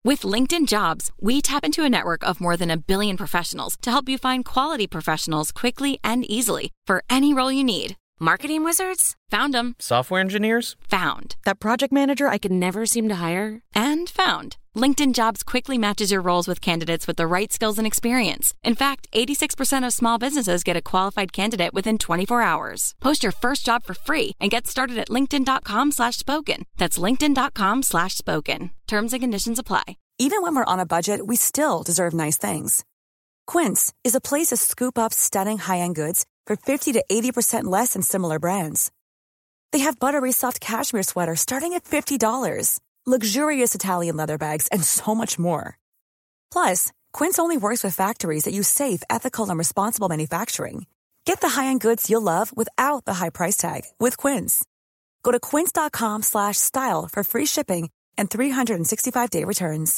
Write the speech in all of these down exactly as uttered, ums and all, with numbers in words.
With LinkedIn Jobs, we tap into a network of more than a billion professionals to help you find quality professionals quickly and easily for any role you need. Marketing wizards? Found them. Software engineers? Found. That project manager I could never seem to hire? And found. LinkedIn Jobs quickly matches your roles with candidates with the right skills and experience. In fact, eighty-six percent of small businesses get a qualified candidate within twenty-four hours. Post your first job for free and get started at linkedin.com slash spoken. That's linkedin.com slash spoken. Terms and conditions apply. Even when we're on a budget, we still deserve nice things. Quince is a place to scoop up stunning high-end goods for fifty to eighty percent less than similar brands. They have buttery soft cashmere sweaters starting at fifty dollars, luxurious Italian leather bags, and so much more. Plus, Quince only works with factories that use safe, ethical, and responsible manufacturing. Get the high-end goods you'll love without the high price tag with Quince. Go to quince.com slash style for free shipping and three hundred sixty-five day returns.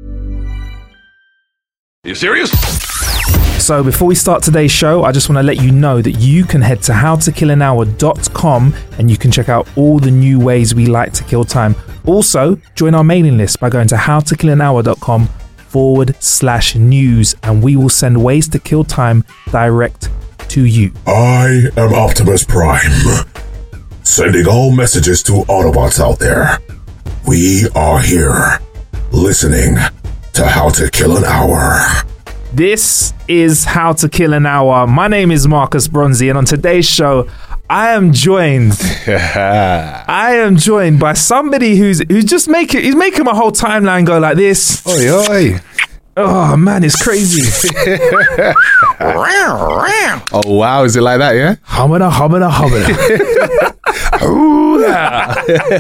You serious? So before we start today's show, I just want to let you know that you can head to how to kill an hour dot com and you can check out all the new ways we like to kill time. Also, join our mailing list by going to howtokillanahour.com forward slash news and we will send ways to kill time direct to you. I am Optimus Prime, sending all messages to Autobots out there. We are here, listening to How to Kill an Hour. This is How to Kill an Hour. My name is Marcus Bronzy, and on today's show, I am joined. I am joined by somebody who's who's just making he's making my whole timeline go like this. Oi oi! Oh man, it's crazy. Oh wow, is it like that? Yeah. Humana, humana, humana. Ooh, yeah.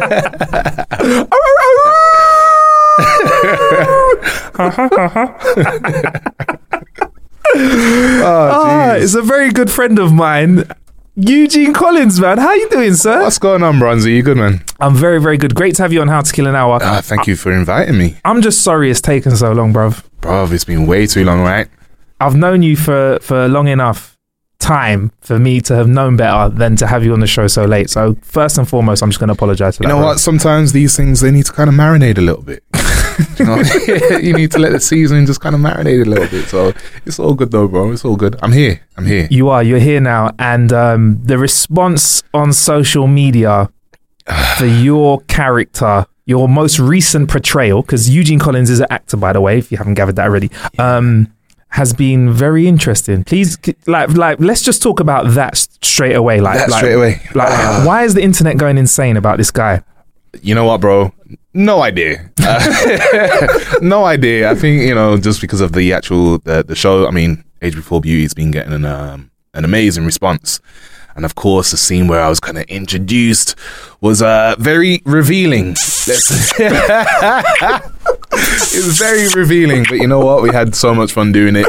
oh, ah, it's a very good friend of mine, Eugene Collins, man. How you doing, sir? What's going on, Bronzy? You good, man? I'm very, very good. Great to have you on How to Kill an Hour. Uh, thank you for inviting me. I'm just sorry it's taken so long, bruv. Bruv, it's been way too long, right? I've known you for, for long enough time for me to have known better than to have you on the show so late. So first and foremost, I'm just going to apologize for you that. You know bro. what? Sometimes these things, they need to kind of marinate a little bit. You know? You need to let the seasoning just kind of marinate a little bit. So it's all good though, bro. It's all good. I'm here. I'm here. You are. You're here now. And um, the response on social media for your character, your most recent portrayal, because Eugene Collins is an actor, by the way, if you haven't gathered that already, um, has been very interesting. Please, like, like, let's just talk about that straight away. Like, that like, straight away. Like, uh, why is the internet going insane about this guy? You know what, bro? No idea. Uh, no idea. I think, you know, just because of the actual the, the show. I mean, Age Before Beauty has been getting an um, an amazing response. And of course, the scene where I was kind of introduced was uh, very revealing. It was very revealing, but you know what? We had so much fun doing it.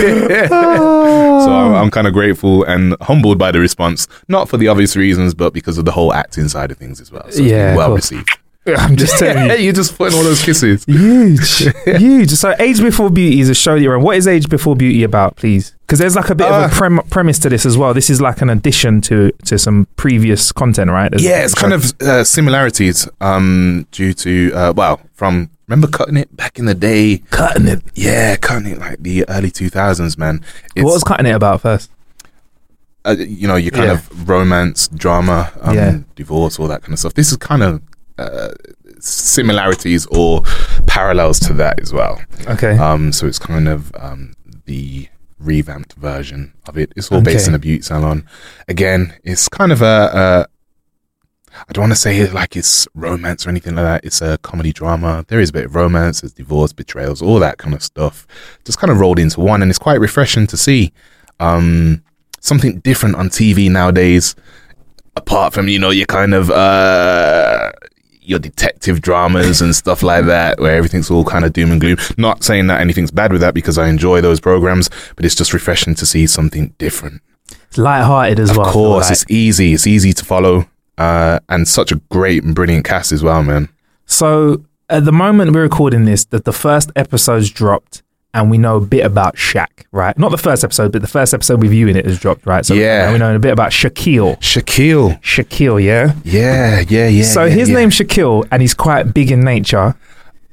So I'm, I'm kind of grateful and humbled by the response. Not for the obvious reasons, but because of the whole acting side of things as well. So yeah, well received. I'm just telling you. You're just putting all those kisses. Huge. Huge. So Age Before Beauty is a show that you're on. What is Age Before Beauty about, please? Because there's like a bit uh, of a prem- premise to this as well. This is like an addition to, to some previous content, right? There's yeah, it's kind of uh, similarities um, due to, uh, well, from, remember Cutting It back in the day? Cutting It? Yeah, Cutting It, like the early two thousands, man. It's, what was Cutting It about first? Uh, you know, your kind yeah. of romance, drama, um, yeah. divorce, all that kind of stuff. This is kind of uh, similarities or parallels to that as well. Okay. Um, so it's kind of um, the revamped version of it. It's all okay. based in a beauty salon. Again, it's kind of a, a I don't want to say it like it's romance or anything like that. It's a comedy drama. There is a bit of romance, there's divorce, betrayals, all that kind of stuff. Just kind of rolled into one, and it's quite refreshing to see um, something different on T V nowadays. Apart from, you know, your kind of uh, your detective dramas and stuff like that, where everything's all kind of doom and gloom. Not saying that anything's bad with that, because I enjoy those programs, but it's just refreshing to see something different. It's lighthearted as of well. Of course, like. It's easy. It's easy to follow, uh, and such a great and brilliant cast as well, man. So at the moment we're recording this, that the first episode's dropped, and we know a bit about Shaq, right? Not the first episode, but the first episode with you in it has dropped, right? So yeah. we know a bit about Shaquille. Shaquille. Shaquille, yeah? Yeah, yeah, yeah. So yeah, his yeah. name's Shaquille, and he's quite big in nature.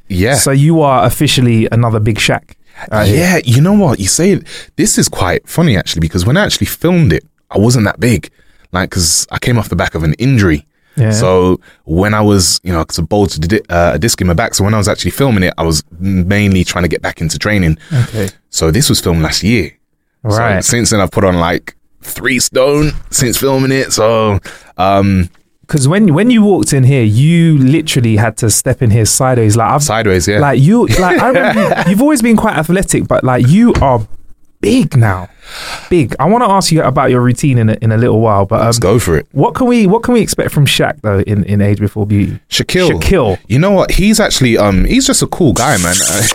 Yeah. So you are officially another Big Shaq. Uh, yeah, you know what? You say this is quite funny actually, because when I actually filmed it, I wasn't that big. Like, because I came off the back of an injury. Yeah. So when I was, you know, because I bulged a, di- uh, a disc in my back. So when I was actually filming it, I was mainly trying to get back into training. Okay. So this was filmed last year. Right. So since then, I've put on like three stone since filming it. So, um, because when when you walked in here, you literally had to step in here sideways. Like I've sideways, yeah. Like you, like I remember you, you've always been quite athletic, but like you are big now, big. I want to ask you about your routine in a, in a little while, but um, let's go for it. What can we what can we expect from Shaq though in, in Age Before Beauty? Shaquille. Shaquille. You know what? He's actually um he's just a cool guy, man.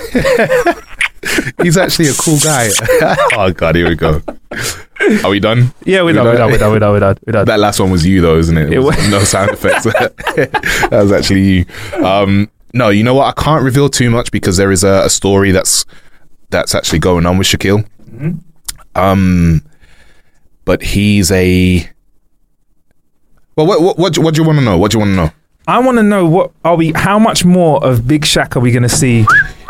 He's actually a cool guy. Oh God, here we go. Are we done? Yeah, we're, we done, we're done. We're done. We're done. We're done. We're done. That last one was you, though, isn't it? It was no sound effects. That was actually you. Um, no, you know what? I can't reveal too much because there is a, a story that's that's actually going on with Shaquille. Mm-hmm. Um, but he's a. Well, what what what, what do you want to know? What do you want to know? I want to know what are we? How much more of Big Shaq are we going to see?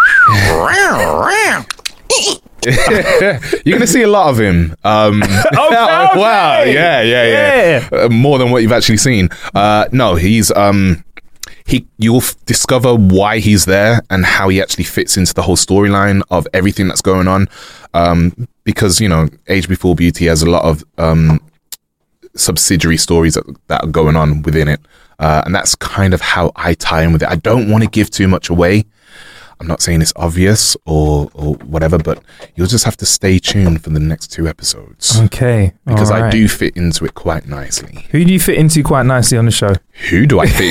You're gonna see a lot of him. Um, oh, okay. Wow! Yeah, yeah, yeah. yeah. Uh, more than what you've actually seen. Uh, no, he's um, he. You'll f- discover why he's there and how he actually fits into the whole storyline of everything that's going on. Um, because you know, Age Before Beauty has a lot of um, subsidiary stories that, that are going on within it, uh, and that's kind of how I tie in with it. I don't want to give too much away. I'm not saying it's obvious or or whatever, but you'll just have to stay tuned for the next two episodes. Okay. Because right. I do fit into it quite nicely. Who do you fit into quite nicely on the show? Who do I fit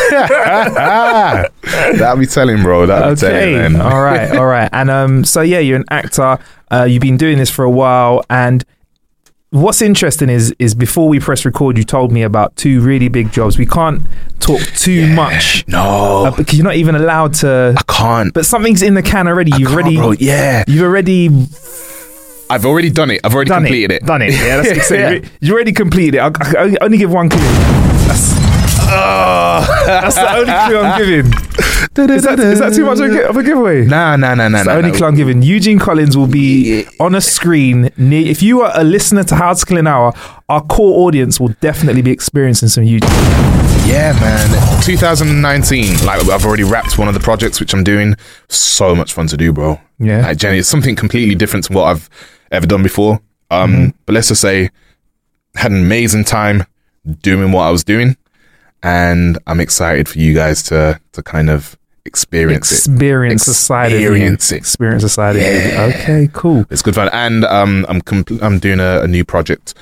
into? That'll be telling, bro. That'll okay. be telling, man. all right. All right. And um, so, yeah, you're an actor. Uh, you've been doing this for a while. And what's interesting is is before we press record, you told me about two really big jobs. We can't talk too yeah, much. No. Uh, because you're not even allowed to. I can't. But something's in the can already. I You've can't, already. bro. Yeah. You've already. I've already done it. I've already done completed it. it. Done it. Yeah, that's yeah. You already completed it. I, I only give one clue. That's, oh, that's the only clue I'm giving. Is that, is that too much of a giveaway? Nah, nah, nah, nah. It's the nah, only nah. clue I'm giving. Eugene Collins will be on a screen. Near, if you are a listener to How to Kill an Hour, our core audience will definitely be experiencing some Eugene. Yeah, man. twenty nineteen, like I've already wrapped one of the projects which I'm doing. So much fun to do, bro. Yeah. Like, Jenny, it's something completely different to what I've ever done before. Um, mm-hmm. But let's just say, had an amazing time doing what I was doing, and I'm excited for you guys to to kind of experience, experience it. the side experience of it. Experience the side yeah. of it. Okay, cool. It's good fun, and um, I'm compl- I'm doing a, a new project.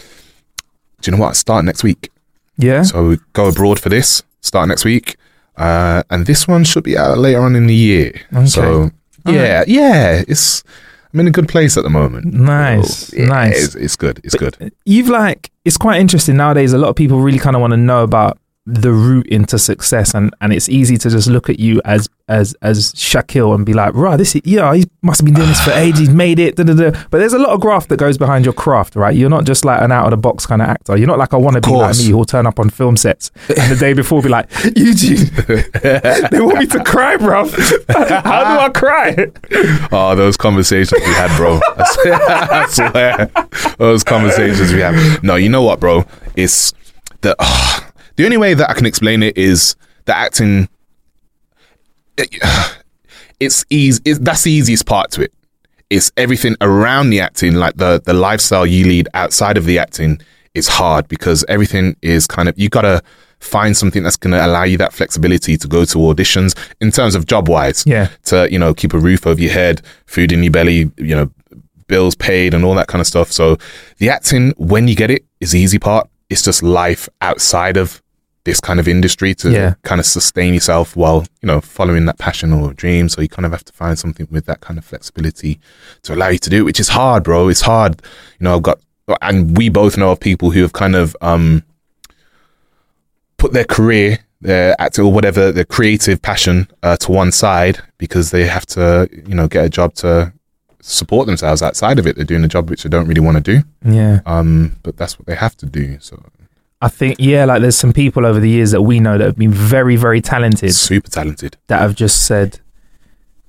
Do you know what? I start next week. Yeah. So we go abroad for this. Start next week, uh, and this one should be out later on in the year. Okay. So yeah, right. yeah, it's. I'm in a good place at the moment. Nice, so, yeah, nice. It's, it's good. It's but good. You've like, it's quite interesting nowadays. A lot of people really kind of want to know about the route into success, and, and it's easy to just look at you as as as Shaquille and be like, right, this is, yeah, he must have been doing this for ages. He's made it. Da, da, da. But there's a lot of graft that goes behind your craft, right? You're not just like an out of the box kind of actor. You're not like a wannabe like me who'll turn up on film sets and the day before be like, Eugene, they want me to cry, bruv. How do I cry? Oh, those conversations we had, bro. I swear, those conversations we have. No, you know what, bro? It's the. Oh, The only way that I can explain it is the acting. It, it's easy. It, that's the easiest part to it. It's everything around the acting, like the the lifestyle you lead outside of the acting, is hard because everything is kind of, you gotta find something that's gonna allow you that flexibility to go to auditions in terms of job wise. Yeah. To, you know, keep a roof over your head, food in your belly, you know, bills paid, and all that kind of stuff. So the acting, when you get it, is the easy part. It's just life outside of this kind of industry to yeah. kind of sustain yourself while, you know, following that passion or dream. So you kind of have to find something with that kind of flexibility to allow you to do it, which is hard, bro. It's hard. You know, I've got, and we both know of people who have kind of um, put their career, their acting or whatever, their creative passion uh, to one side because they have to, you know, get a job to support themselves outside of it. They're doing a job which they don't really want to do. Yeah. Um, but that's what they have to do. So I think, yeah, like there's some people over the years that we know that have been very, very talented. Super talented. That have just said,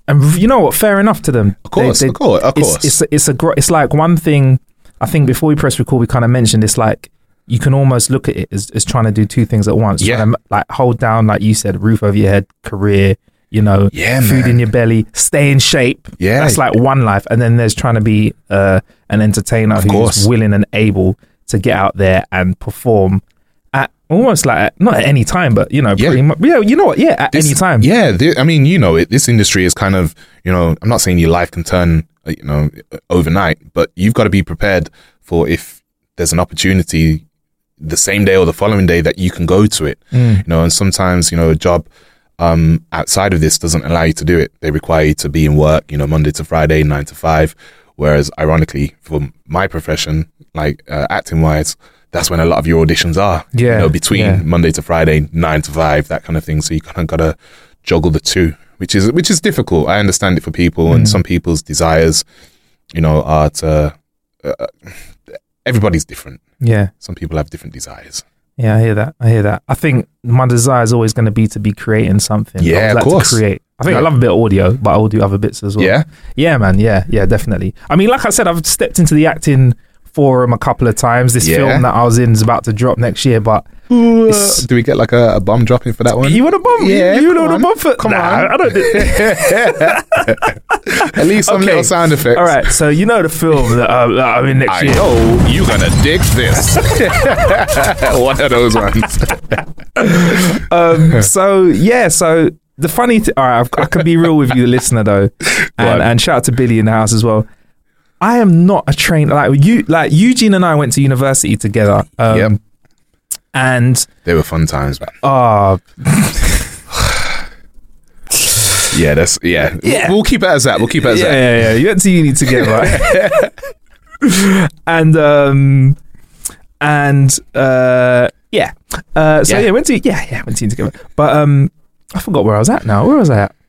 And you know what? Fair enough to them. Of course, of course, of course. It's, it's, it's, a, gr- it's like one thing, I think before we press record, we kind of mentioned it's like, you can almost look at it as, as trying to do two things at once. Yeah. Trying to, like hold down, like you said, roof over your head, career, you know, yeah, food man. in your belly, stay in shape. Yeah. That's like one life. And then there's trying to be uh, an entertainer Of who's course. willing and able to get out there and perform at almost like, at, not at any time, but, you know, Yeah. pretty much, yeah, you know what? Yeah, at This- any time. Yeah, th- I mean, you know, it. This industry is kind of, you know, I'm not saying your life can turn, uh, you know, overnight, but you've got to be prepared for if there's an opportunity the same day or the following day that you can go to it. Mm. You know, and sometimes, you know, a job um, outside of this doesn't allow you to do it. They require you to be in work, you know, Monday to Friday, nine to five. Whereas, ironically, for my profession, like uh, acting wise, that's when a lot of your auditions are. Yeah, You know, between yeah. Monday to Friday, nine to five, that kind of thing. So you kind of got to juggle the two, which is which is difficult. I understand it for people, and some people's desires, you know, are to. Uh, everybody's different. Yeah. Some people have different desires. Yeah, I hear that. I hear that. I think my desire is always going to be to be creating something. Yeah, I would of like course. to create. I think Yeah. I love a bit of audio, but I will do other bits as well. Yeah? Yeah, man. Yeah, yeah, definitely. I mean, like I said, I've stepped into the acting forum a couple of times. This Yeah. film that I was in is about to drop next year, but it's- Do we get like a, a bomb dropping for that one? you want a bomb? Yeah, you come know the on. bomb for? Come Nah, on. I don't. At least some Okay. little sound effects. All right, so you know the film that, uh, that I'm in next I year. know you gonna dig this. One of those ones. Um, so yeah, so the funny thing, all right, I've, I can be real with you, the listener, though, and, on. and shout out to Billy in the house as well. I am not a trained like you. Like Eugene and I went to university together, um, Yep. and They were fun times, man. uh Yeah, that's yeah. Yeah. We'll keep it as that. We'll keep it as yeah, that. yeah, yeah. You went to uni together, and um, and uh, yeah, uh, so Yeah. yeah, went to yeah, yeah, went to uni together. But um, I forgot where I was at now. Where was I at?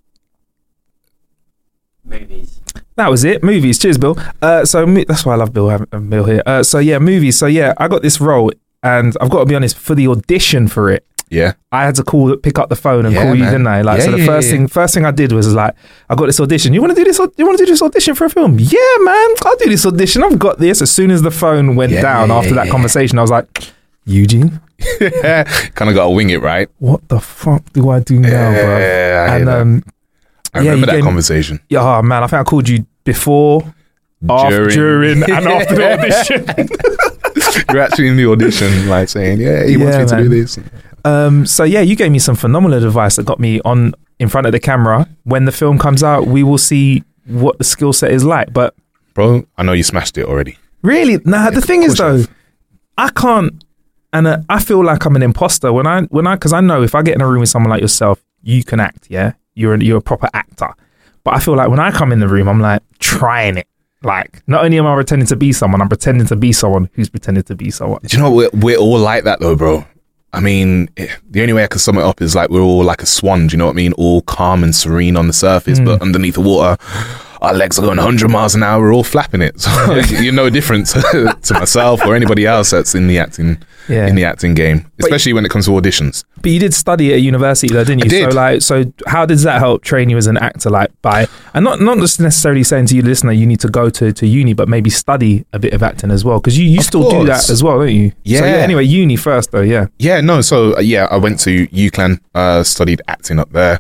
Movies. That was it. Movies. Cheers, Bill. Uh, so mo- that's why I love Bill having uh, Bill here. Uh, so yeah, movies. So yeah, I got this role, and I've got to be honest. For the audition for it, Yeah. I had to call, pick up the phone and Yeah, call you, man. didn't I? Like, Yeah, so the yeah, first yeah. thing, first thing I did was like, I got this audition. You want to do this? au- You want to do this audition for a film? Yeah, man. I'll do this audition. I've got this. As soon as the phone went Yeah, down yeah, after that yeah. conversation, I was like, Eugene, Kind of got to wing it, right? what the fuck do I do now, Yeah, bro? I hear And that. um, I yeah, you remember that gave me- conversation. yeah, oh man, I think I called you before, after, during, and after the audition. You're actually in the audition, like saying, "Yeah, he wants Yeah, me to man. do this." Um, so yeah, you gave me some phenomenal advice that got me on in front of the camera. When the film comes out, we will see what the skill set is like. But Bro, I know you smashed it already. really, nah, the of thing is course you though, have. I can't, and uh, I feel like I'm an imposter when I when I because I know if I get in a room with someone like yourself, you can act. Yeah, you're a, you're a proper actor. But I feel like when I come in the room, I'm like trying it. Like, not only am I pretending to be someone, I'm pretending to be someone who's pretending to be someone. Do you know what? We're, we're all like that though, bro. I mean, eh, the only way I can sum it up is like we're all like a swan. Do you know what I mean? All calm and serene on the surface, but underneath the water, our legs are going one hundred miles an hour. We're all flapping it. So you're no different to, to myself or anybody else that's in the acting Yeah. in the acting game, especially when it comes to auditions. But you did study at university though, didn't you? I did. So like, so how does that help train you as an actor? Like by, and not not just necessarily saying to you, listener, you need to go to, to uni, but maybe study a bit of acting as well, because you, you Of still do course. that as well, don't you? So, Yeah. anyway, uni first though, yeah. Yeah, no. So uh, yeah, I went to UCLan, uh, studied acting up there.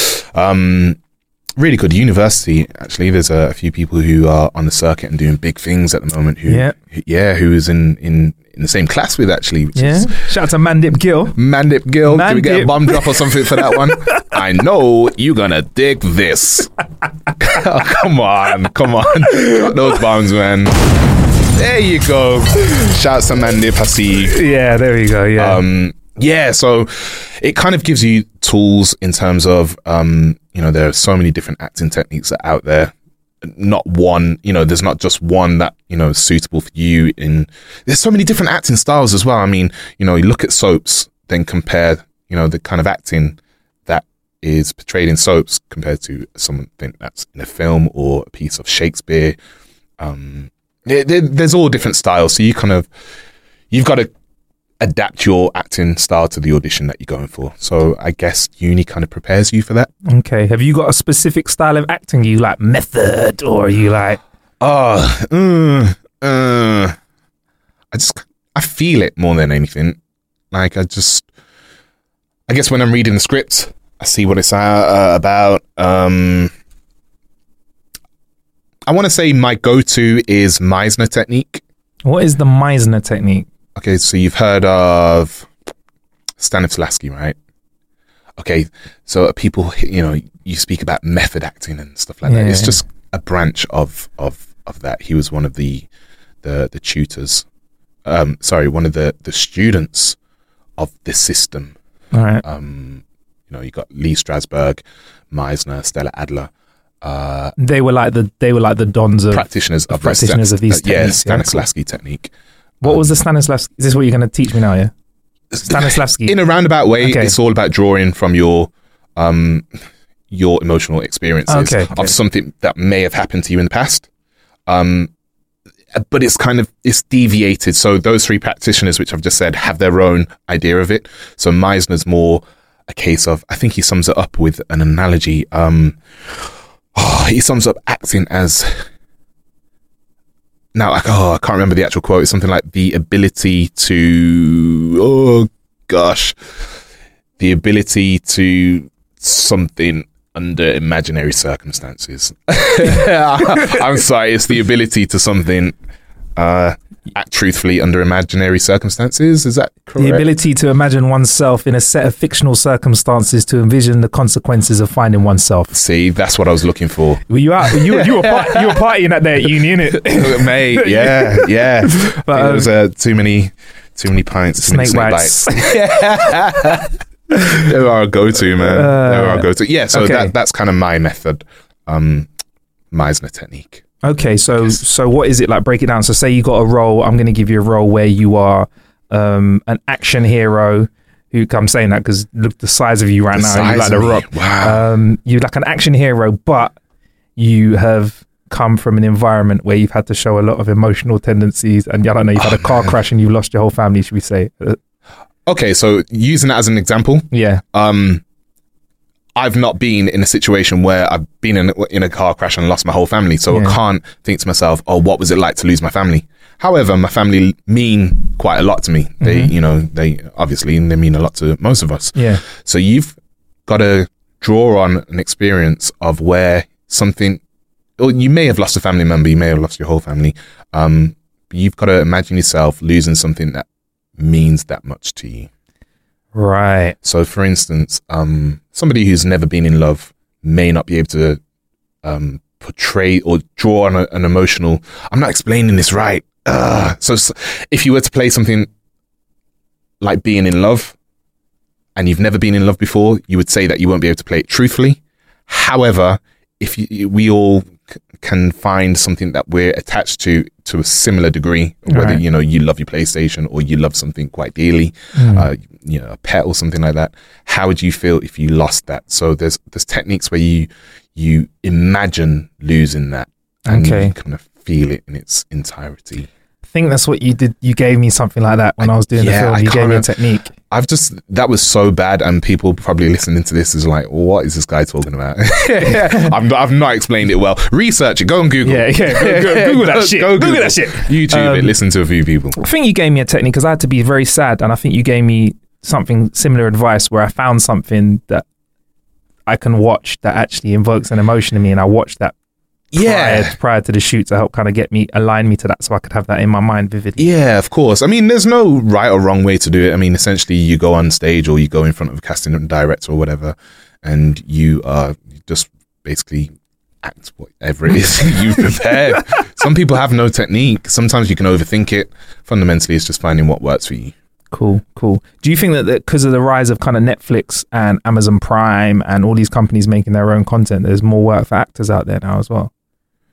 Um, really good university. Actually, there's a, a few people who are on the circuit and doing big things at the moment. Who, Yeah. who yeah, who is in in in the same class with actually. Which Yeah. is Shout out to Mandip Gill. Mandip Gill. Did we get Mandip. a bomb drop or something for that one? I know you gonna dig this. Oh, come on, come on, drop those bombs, man. There you go. Shout out to Mandip. I see you. Yeah, there we go. Yeah. Um, yeah, so it kind of gives you tools in terms of, um, you know, there are so many different acting techniques that are out there. Not one, you know, there's not just one that, you know, is suitable for you. In there's so many different acting styles as well. I mean, you know, you look at soaps, then compare, you know, the kind of acting that is portrayed in soaps compared to something that's in a film or a piece of Shakespeare. Um, there, there, there's all different styles. So you kind of, you've got to adapt your acting style to the audition that you're going for. So I guess uni kind of prepares you for that. Okay. Have you got a specific style of acting? You like method, or are you like? Oh, uh, uh, I just I feel it more than anything. Like I just, I guess when I'm reading the script, I see what it's uh, about. Um, I want to say my go-to is Meisner technique. What is the Meisner technique? Okay, so you've heard of Stanislavski, right? Okay, so people, you know, you speak about method acting and stuff like Yeah. that. It's just a branch of of of that. He was one of the the the tutors. Um, sorry, one of the the students of this system. All right. Um, you know, you got Lee Strasberg, Meisner, Stella Adler. Uh, They were like the they were like the dons of practitioners of, practitioners the, of these uh, yeah, techniques. Yeah, cool. Stanislavski technique. What was the Stanislavski? Is this what you're going to teach me now? Yeah, Stanislavski. In a roundabout way, Okay. it's all about drawing from your um your emotional experiences Okay, okay. of something that may have happened to you in the past. Um, but it's kind of it's deviated. So those three practitioners, which I've just said, have their own idea of it. So Meisner's more a case of, I think he sums it up with an analogy. Um, oh, he sums up acting as. Now, like, oh, I can't remember the actual quote. It's something like the ability to, oh gosh, the ability to something under imaginary circumstances. I'm sorry, it's the ability to something uh, act truthfully under imaginary circumstances. Is that correct? The ability to imagine oneself in a set of fictional circumstances to envision the consequences of finding oneself. See, that's what I was looking for. Were you out? You, you, were, part, you were partying at their uni, innit? Mate, yeah, yeah. But, there um, was uh, too many, too many pints, too many Snake bites. They were our go-to, man. Uh, they were our go-to. Yeah, so okay. that that's kind of my method, um, Meisner technique. Okay, so so what is it like? Break it down. So say you got a role. I'm going to give you a role where you are um, an action hero. Who I'm saying that because look the size of you right The now. You're size like the of me. Rock. Wow. Um, you're like an action hero, but you have come from an environment where you've had to show a lot of emotional tendencies, and I don't know, you've had Oh, a car man. crash and you've lost your whole family. Should we say? Uh, Okay, so using that as an example, yeah. um, I've not been in a situation where I've been in, in a car crash and lost my whole family. So Yeah. I can't think to myself, oh, what was it like to lose my family? However, my family mean quite a lot to me. They, Mhm. you know, they obviously, they mean a lot to most of us. Yeah. So you've got to draw on an experience of where something, or you may have lost a family member, you may have lost your whole family. Um, but you've got to imagine yourself losing something that means that much to you. Right. So, for instance, um, somebody who's never been in love may not be able to um, portray or draw on a, an emotional. I'm not explaining this right. Ugh. So, s if you were to play something like being in love, and you've never been in love before, you would say that you won't be able to play it truthfully. However, if you, we all c- can find something that we're attached to to a similar degree, whether Right. you know you love your PlayStation or you love something quite dearly, Mm. uh, you know, a pet or something like that. How would you feel if you lost that? So there's there's techniques where you you imagine losing that, and Okay. you kind of feel it in its entirety. I think that's what you did. You gave me something like that when I, was doing yeah, the film. I You can't gave me a remember. technique. I've just, that was so bad, and people probably listening to this is like, what is this guy talking about? I'm not, I've not explained it well. Research it, go on Google. Yeah, yeah. Go, go, Google that Go- shit. go Google that shit. YouTube it, Um, listen to a few people. I think you gave me a technique because I had to be very sad, and I think you gave me something similar advice where I found something that I can watch that actually invokes an emotion in me, and I watched that Yeah. prior, prior to the shoot to help kind of get me align me to that, so I could have that in my mind vividly. Yeah, of course. I mean, there's no right or wrong way to do it. I mean, essentially, you go on stage or you go in front of a casting director or whatever, and you are just basically act whatever it is you've prepared. Some people have no technique. Sometimes you can overthink it. Fundamentally, it's just finding what works for you. Cool, cool. Do you think that because of the rise of kind of Netflix and Amazon Prime and all these companies making their own content, there's more work for actors out there now as well?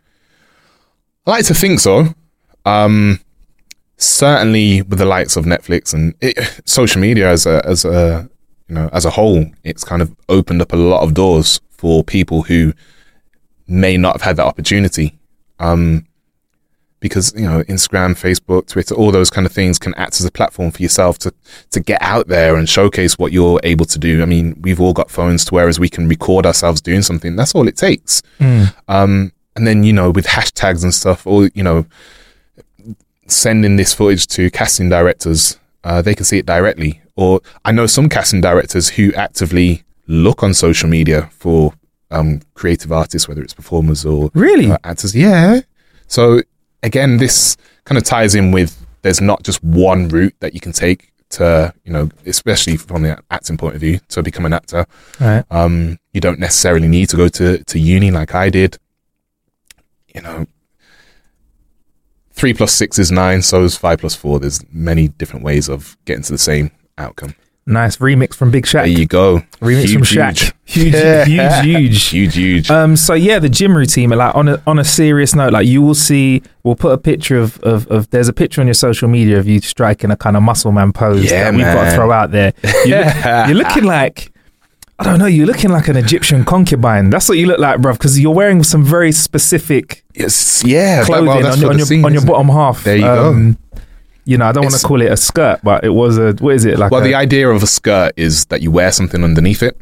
I like to think so. Um, certainly with the likes of Netflix and it, social media as a, as a, you know, as a whole, it's kind of opened up a lot of doors for people who may not have had that opportunity. Um, because, you know, Instagram, Facebook, Twitter, all those kind of things can act as a platform for yourself to, to get out there and showcase what you're able to do. I mean, we've all got phones to whereas we can record ourselves doing something. That's all it takes. Mm. Um, and then, you know, with hashtags and stuff, or, you know, sending this footage to casting directors, uh, they can see it directly. Or I know some casting directors who actively look on social media for um, creative artists, whether it's performers or really uh, actors. Yeah. So again, this kind of ties in with there's not just one route that you can take to, you know, especially from the acting point of view, to become an actor. Right. Um, you don't necessarily need to go to, to uni like I did. You know, three plus six is nine, so is five plus four. There's many different ways of getting to the same outcome. Nice remix from Big Shaq. There you go. Remix huge, from Shaq. Huge, Huge, huge, huge. huge, huge. Um, so yeah, the gym routine, like on a on a serious note, like you will see, we'll put a picture of, of, of there's a picture on your social media of you striking a kind of muscle man pose Yeah, that we've got to man. throw out there. You look, you're looking like, I don't know, you're looking like an Egyptian concubine. That's what you look like, bruv, because you're wearing some very specific Yes, yeah. clothing well, that's on, for on the your scene, on your isn't it? bottom half. There you Um, go. You know, I don't want It's- to call it a skirt, but it was a, what is it? Like Well, a, the idea of a skirt is that you wear something underneath it.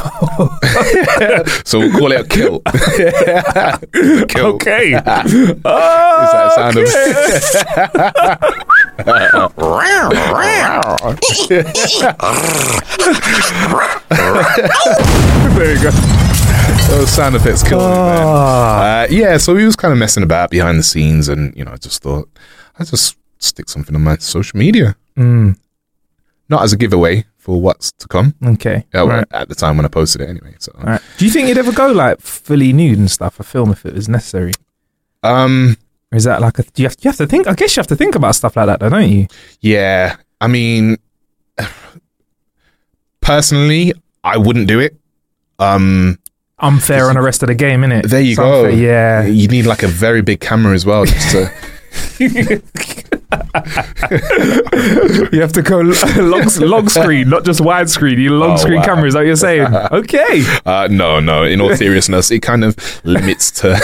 So we'll call it a kilt. Kilt. Okay. Is that a sound of... There you go. Those sound effects kill me, man. Ah. Uh, yeah, so we was kind of messing about behind the scenes, and you know, I just thought I just stick something on my social media, Mm, not as a giveaway for what's to come. okay. Yeah, well, Right. at the time when I posted it, anyway. So, Right. Do you think you'd ever go like fully nude and stuff, a film if it was necessary? um, Or is that like a, do you have, you have to think, I guess you have to think about stuff like that though, don't you? yeah, I mean, personally, I wouldn't do it. Um, Unfair on the rest of the game, innit? there you It's go. unfair, yeah. You need like a very big camera as well, just to. You have to go long, long screen, not just widescreen. You long Oh, screen wow. camera, is that what you're saying? Okay. Uh, no, no. In all seriousness, it kind of limits to.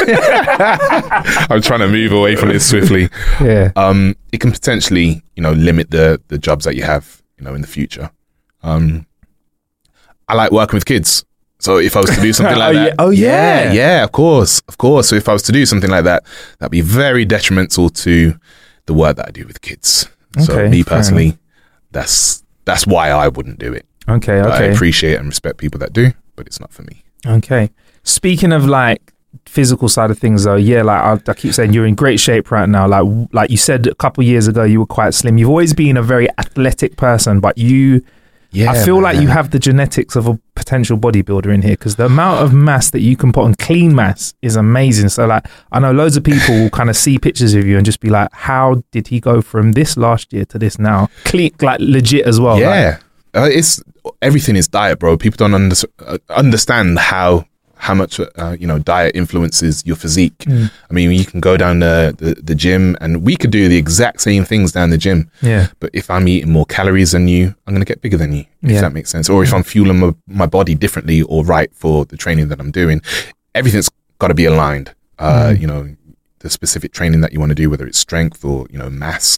I'm trying to move away from this swiftly. Yeah. Um, it can potentially, you know, limit the the jobs that you have, you know, in the future. Um, I like working with kids, so if I was to do something like Oh, that, yeah. Oh, yeah. yeah, yeah, of course, of course. So if I was to do something like that, that'd be very detrimental to the work that I do with kids. So Okay, me fair personally, that's that's why I wouldn't do it. Okay, But I okay. appreciate and respect people that do, but it's not for me. Okay. Speaking of like physical side of things though, yeah, like I, I keep saying you're in great shape right now. Like like you said a couple years ago, you were quite slim. You've always been a very athletic person, but you, Yeah, I feel like man. you have the genetics of a potential bodybuilder in here because the amount of mass that you can put on, clean mass, is amazing. So like, I know loads of people will kind of see pictures of you and just be like, how did he go from this last year to this now? Clean, like legit as well. like- Yeah, uh, it's everything is diet, bro. People don't under, uh, understand how how much uh, you know diet influences your physique. Mm. I mean, you can go down the, the the gym, and we could do the exact same things down the gym. Yeah. But if I'm eating more calories than you, I'm going to get bigger than you. If Yeah. that makes sense. Or if I'm fueling my, my body differently or right for the training that I'm doing, everything's got to be aligned. Uh, Mm. You know, the specific training that you want to do, whether it's strength or you know mass.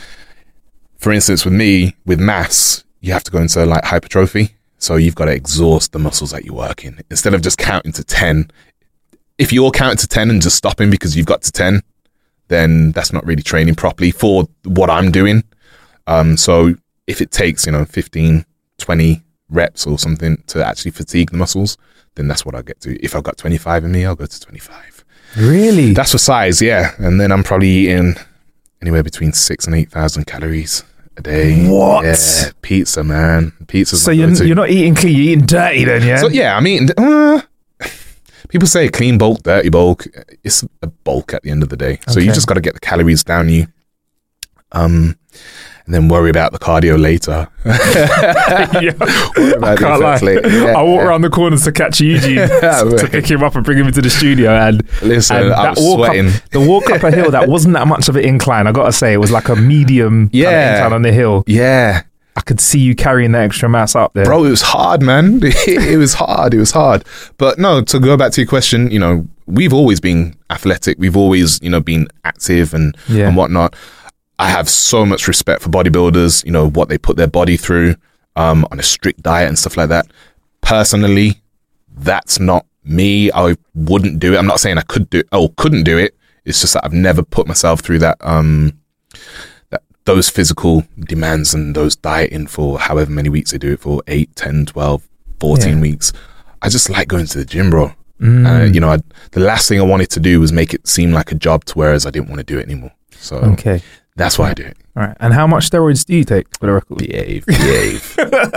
For instance, with me, with mass, you have to go into like hypertrophy. So you've got to exhaust the muscles that you're working. Instead of just counting to ten, if you're counting to ten and just stopping because you've got to ten, then that's not really training properly for what I'm doing. Um, so if it takes, you know, fifteen, twenty reps or something to actually fatigue the muscles, then that's what I'll get to. If I've got twenty-five in me, I'll go to twenty-five. Really? That's for size, yeah. And then I'm probably eating anywhere between six and eight thousand calories a day. What? Yeah, pizza, man. Pizza's So my you're, go-to. you're not eating clean, you're eating dirty then, yeah? So yeah, I mean, uh, people say clean bulk, dirty bulk. It's a bulk at the end of the day. So you Okay. just got to get the calories down you, um, and then worry about the cardio later. Yeah. Worry I about the can't lie. effects later. Yeah, I walk yeah. around the corners to catch Eugene to mate. pick him up and bring him into the studio. And, Listen, and I that was walk sweating. Up, the walk up a hill, that wasn't that much of an incline. I got to say, it was like a medium kind of Yeah. incline on the hill. Yeah, I could see you carrying the extra mass up there. Bro, it was hard, man. It was hard. It was hard. But no, to go back to your question, you know, we've always been athletic. We've always, you know, been active and, Yeah. and whatnot. I have so much respect for bodybuilders, you know, what they put their body through um, on a strict diet and stuff like that. Personally, that's not me. I wouldn't do it. I'm not saying I could do it or couldn't do it. It's just that I've never put myself through that, um, that those physical demands and those dieting for however many weeks they do it for, eight, ten, twelve, fourteen Yeah. weeks. I just like going to the gym, bro. Mm. Uh, you know, I, the last thing I wanted to do was make it seem like a job to whereas I didn't want to do it anymore. So Okay. that's why I do it. All right. And how much steroids do you take for the record? Behave, behave.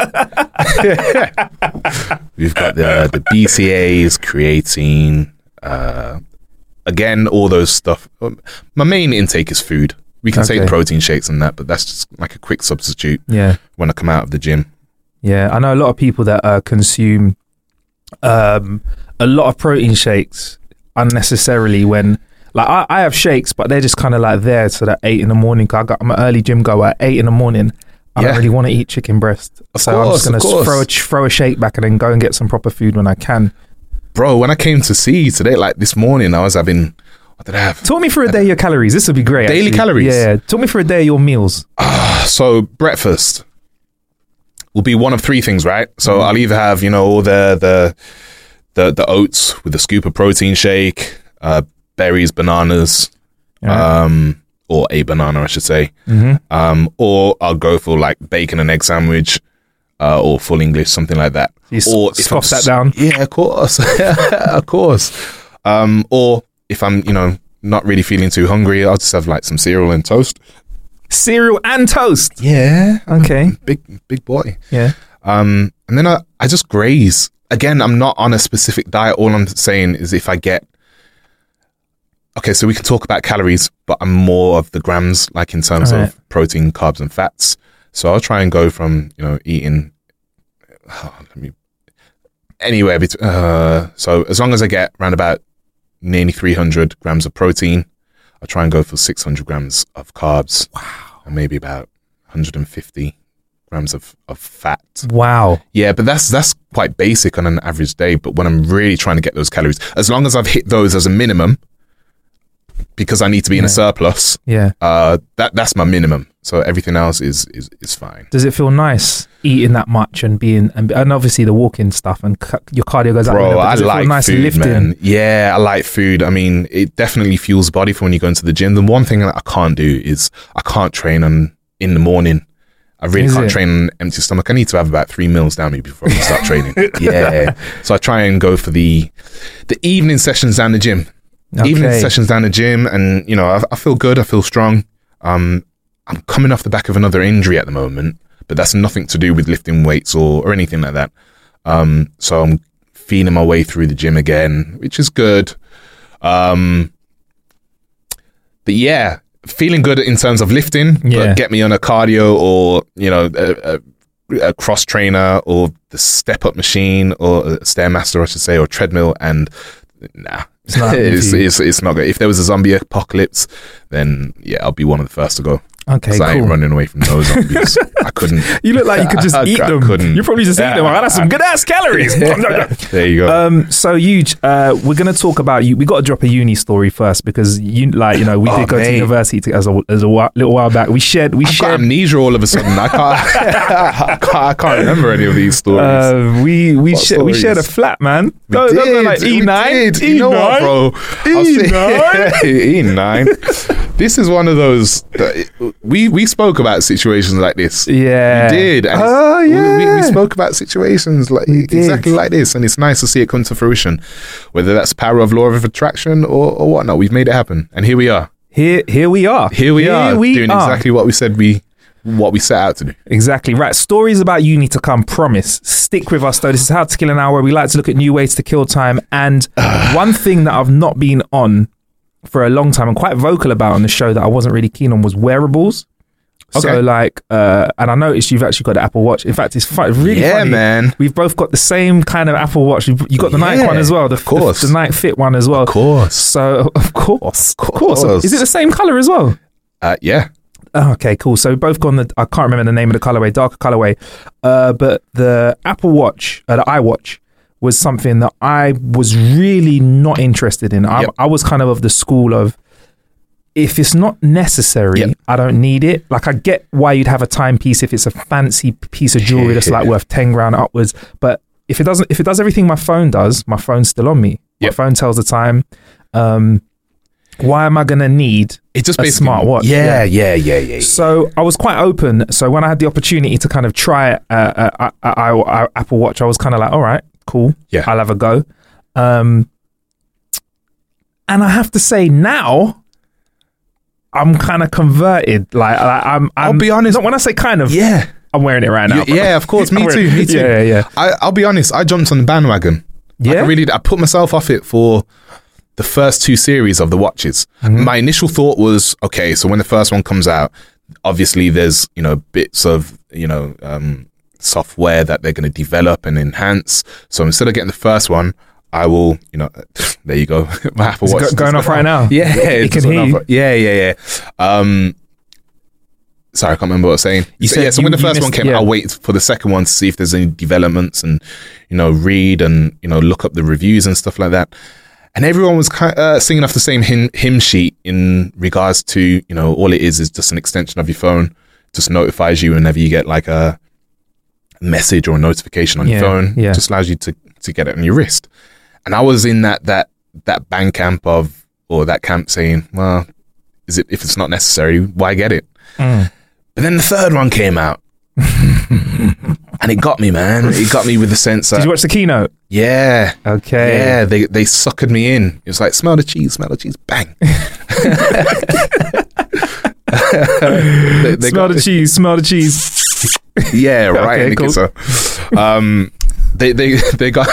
We've got the the B C As, creatine, uh, again, all those stuff. Um, My main intake is food. We can Okay. take protein shakes and that, but that's just like a quick substitute Yeah. when I come out of the gym. Yeah. I know a lot of people that uh, consume um, a lot of protein shakes unnecessarily when, like, I, I have shakes, but they're just kind of like there so that eight in the morning. 'Cause I got, I'm an early gym goer at eight in the morning. I Yeah. don't really want to eat chicken breast. Of so I'm course, just going of to course. throw a, throw a shake back and then go and get some proper food when I can. Bro, when I came to see you today, like this morning, I was having, what did I have? Talk me through a day of your calories. This would be great. Daily actually. calories? Yeah. Talk me through a day of your meals. So breakfast will be one of three things, right? So I'll either have, you know, all the the the, the oats with a scoop of protein shake, uh, berries, bananas, Yeah. um, or a banana, I should say. Mm-hmm. Um, or I'll go for like bacon and egg sandwich, uh, or full English, something like that. You s- or scoff I'm that down? Yeah, of course, of course. Um, or if I'm, you know, not really feeling too hungry, I'll just have like some cereal and toast. Cereal and toast. Yeah, Okay. big big boy. Yeah. Um, and then I, I just graze. Again, I'm not on a specific diet. All I'm saying is if I get, okay, so we can talk about calories, but I'm more of the grams, like in terms Alright. of protein, carbs, and fats. So I'll try and go from, you know, eating, oh, let me, anywhere between, uh, so as long as I get around about nearly three hundred grams of protein, I'll try and go for six hundred grams of carbs. Wow. And maybe about one hundred fifty grams of, of fat. Wow. Yeah, but that's that's quite basic on an average day. But when I'm really trying to get those calories, as long as I've hit those as a minimum, because I need to be in a Yeah. surplus, Yeah. uh, that that's my minimum. So everything else is is, is fine. Does it feel nice eating that much and being and, and obviously the walking stuff and cu- your cardio goes up? Bro, but I does it feel like nice food, lifting? man. Yeah, I like food. I mean, it definitely fuels the body for when you go into the gym. The one thing that I can't do is I can't train on in the morning. I really Is can't it? train on an empty stomach. I need to have about three meals down me before I can start training. Yeah. So I try and go for the the evening sessions down the gym. Evening Okay. sessions down the gym, and you know, I, I feel good. I feel strong. Um, I'm coming off the back of another injury at the moment, but that's nothing to do with lifting weights or, or anything like that. Um, so I'm feeling my way through the gym again, which is good. Um, but yeah, feeling good in terms of lifting, Yeah. but get me on a cardio or, you know, a, a, a cross trainer or the step up machine or a Stairmaster, I should say, or treadmill, and nah. It's not it's, for you. it's, it's not good. If there was a zombie apocalypse, then yeah, I'll be one of the first to go. Okay, 'Cause I ain't cool. running away from those zombies. I couldn't. You look like you could just I- eat I them. couldn't. You probably just eat them. Oh, that's some good ass calories. There you go. Um, so huge. Uh, we're gonna talk about you. We got to drop a uni story first because you, like, you know, we Oh, did go to mate. university to, as a as a whi- little while back. We shared. We I've got shared. amnesia all of a sudden. I can't. I can't, I can't remember any of these stories. Uh, we we What sh- we stories? shared a flat, man. We Don't- don't go did. like We E nine. did. You know what, bro? I'll say- E nine. This is one of those. That we we spoke about situations like this. Yeah, We did. And Oh it's- we- yeah. We, we spoke about situations like We did. exactly like this, and it's nice to see it come to fruition. Whether that's the power of law of attraction or, or whatnot, we've made it happen, and here we are. Here here we are. Here we are we doing are. exactly what we said we what we set out to do. Exactly right. Stories about uni to come. Promise. Stick with us though. This is How to Kill an Hour. We like to look at new ways to kill time. And one thing that I've not been on for a long time and quite vocal about on the show that I wasn't really keen on was wearables. Okay. So like, uh, and I noticed you've actually got the Apple Watch. In fact, it's fu- really Yeah, funny. man. We've both got the same kind of Apple Watch. You've, you got the Nike Yeah, one as well. The, of course. The, the Nike Fit one as well. Of course. So of course, of course. course. Is it the same color as well? Uh, yeah. oh, okay, cool. So we both gone the, I can't remember the name of the colorway, darker colorway. Uh, but the Apple Watch, uh, the iWatch, was something that I was really not interested in. I, Yep. I was kind of of the school of, if it's not necessary, Yep. I don't need it. Like, I get why you'd have a timepiece if it's a fancy piece of jewelry that's like worth ten grand upwards. But if it doesn't, if it does everything my phone does, my phone's still on me. My Yep. phone tells the time. Um, why am I going to need It just a basically smartwatch? Yeah, yeah, yeah, yeah. yeah. So I was quite open. So when I had the opportunity to kind of try uh, uh, uh, uh, uh, Apple Watch, I was kind of like, all right, cool. Yeah. I'll have a go. Um, and I have to say now, I'm kind of converted. Like, like I'm, I'm. I'll be honest. Not when I say kind of. Yeah. I'm wearing it right now. Y- Yeah, of course. Me I'm too. wearing- Me too. Yeah, yeah, yeah. I, I'll be honest. I jumped on the bandwagon. Like, Yeah? I really did. I put myself off it for the first two series of the watches. Mm-hmm. My initial thought was, okay, so when the first one comes out, obviously there's, you know, bits of, you know, um, software that they're going to develop and enhance. So instead of getting the first one, I will, you know, there you go. My Apple Is it Watch go- going off right now? Yeah, yeah, It it can just hear went you. off. Yeah, yeah, yeah. Um, sorry, I can't remember what I was saying. You So, said yeah, so you- when the you first one missed- came, yeah. I'll wait for the second one to see if there's any developments and, you know, read and, you know, look up the reviews and stuff like that. And everyone was kind of, uh, singing off the same hymn, hymn sheet in regards to, you know, all it is is just an extension of your phone. Just notifies you whenever you get like a message or a notification on Yeah, your phone. yeah. Just allows you to, to get it on your wrist. And I was in that, that, that band camp of, or that camp saying, well, is it, if it's not necessary, why get it? Mm. But then the third one came out. And it got me, man. It got me with the sense that, Did you watch the keynote? yeah. Okay. Yeah, they they suckered me in. It was like, smell the cheese, smell the cheese, bang. they, they Smell got- the cheese. Smell the cheese. Yeah, right. Okay, Nicky, cool. so, um, they they they got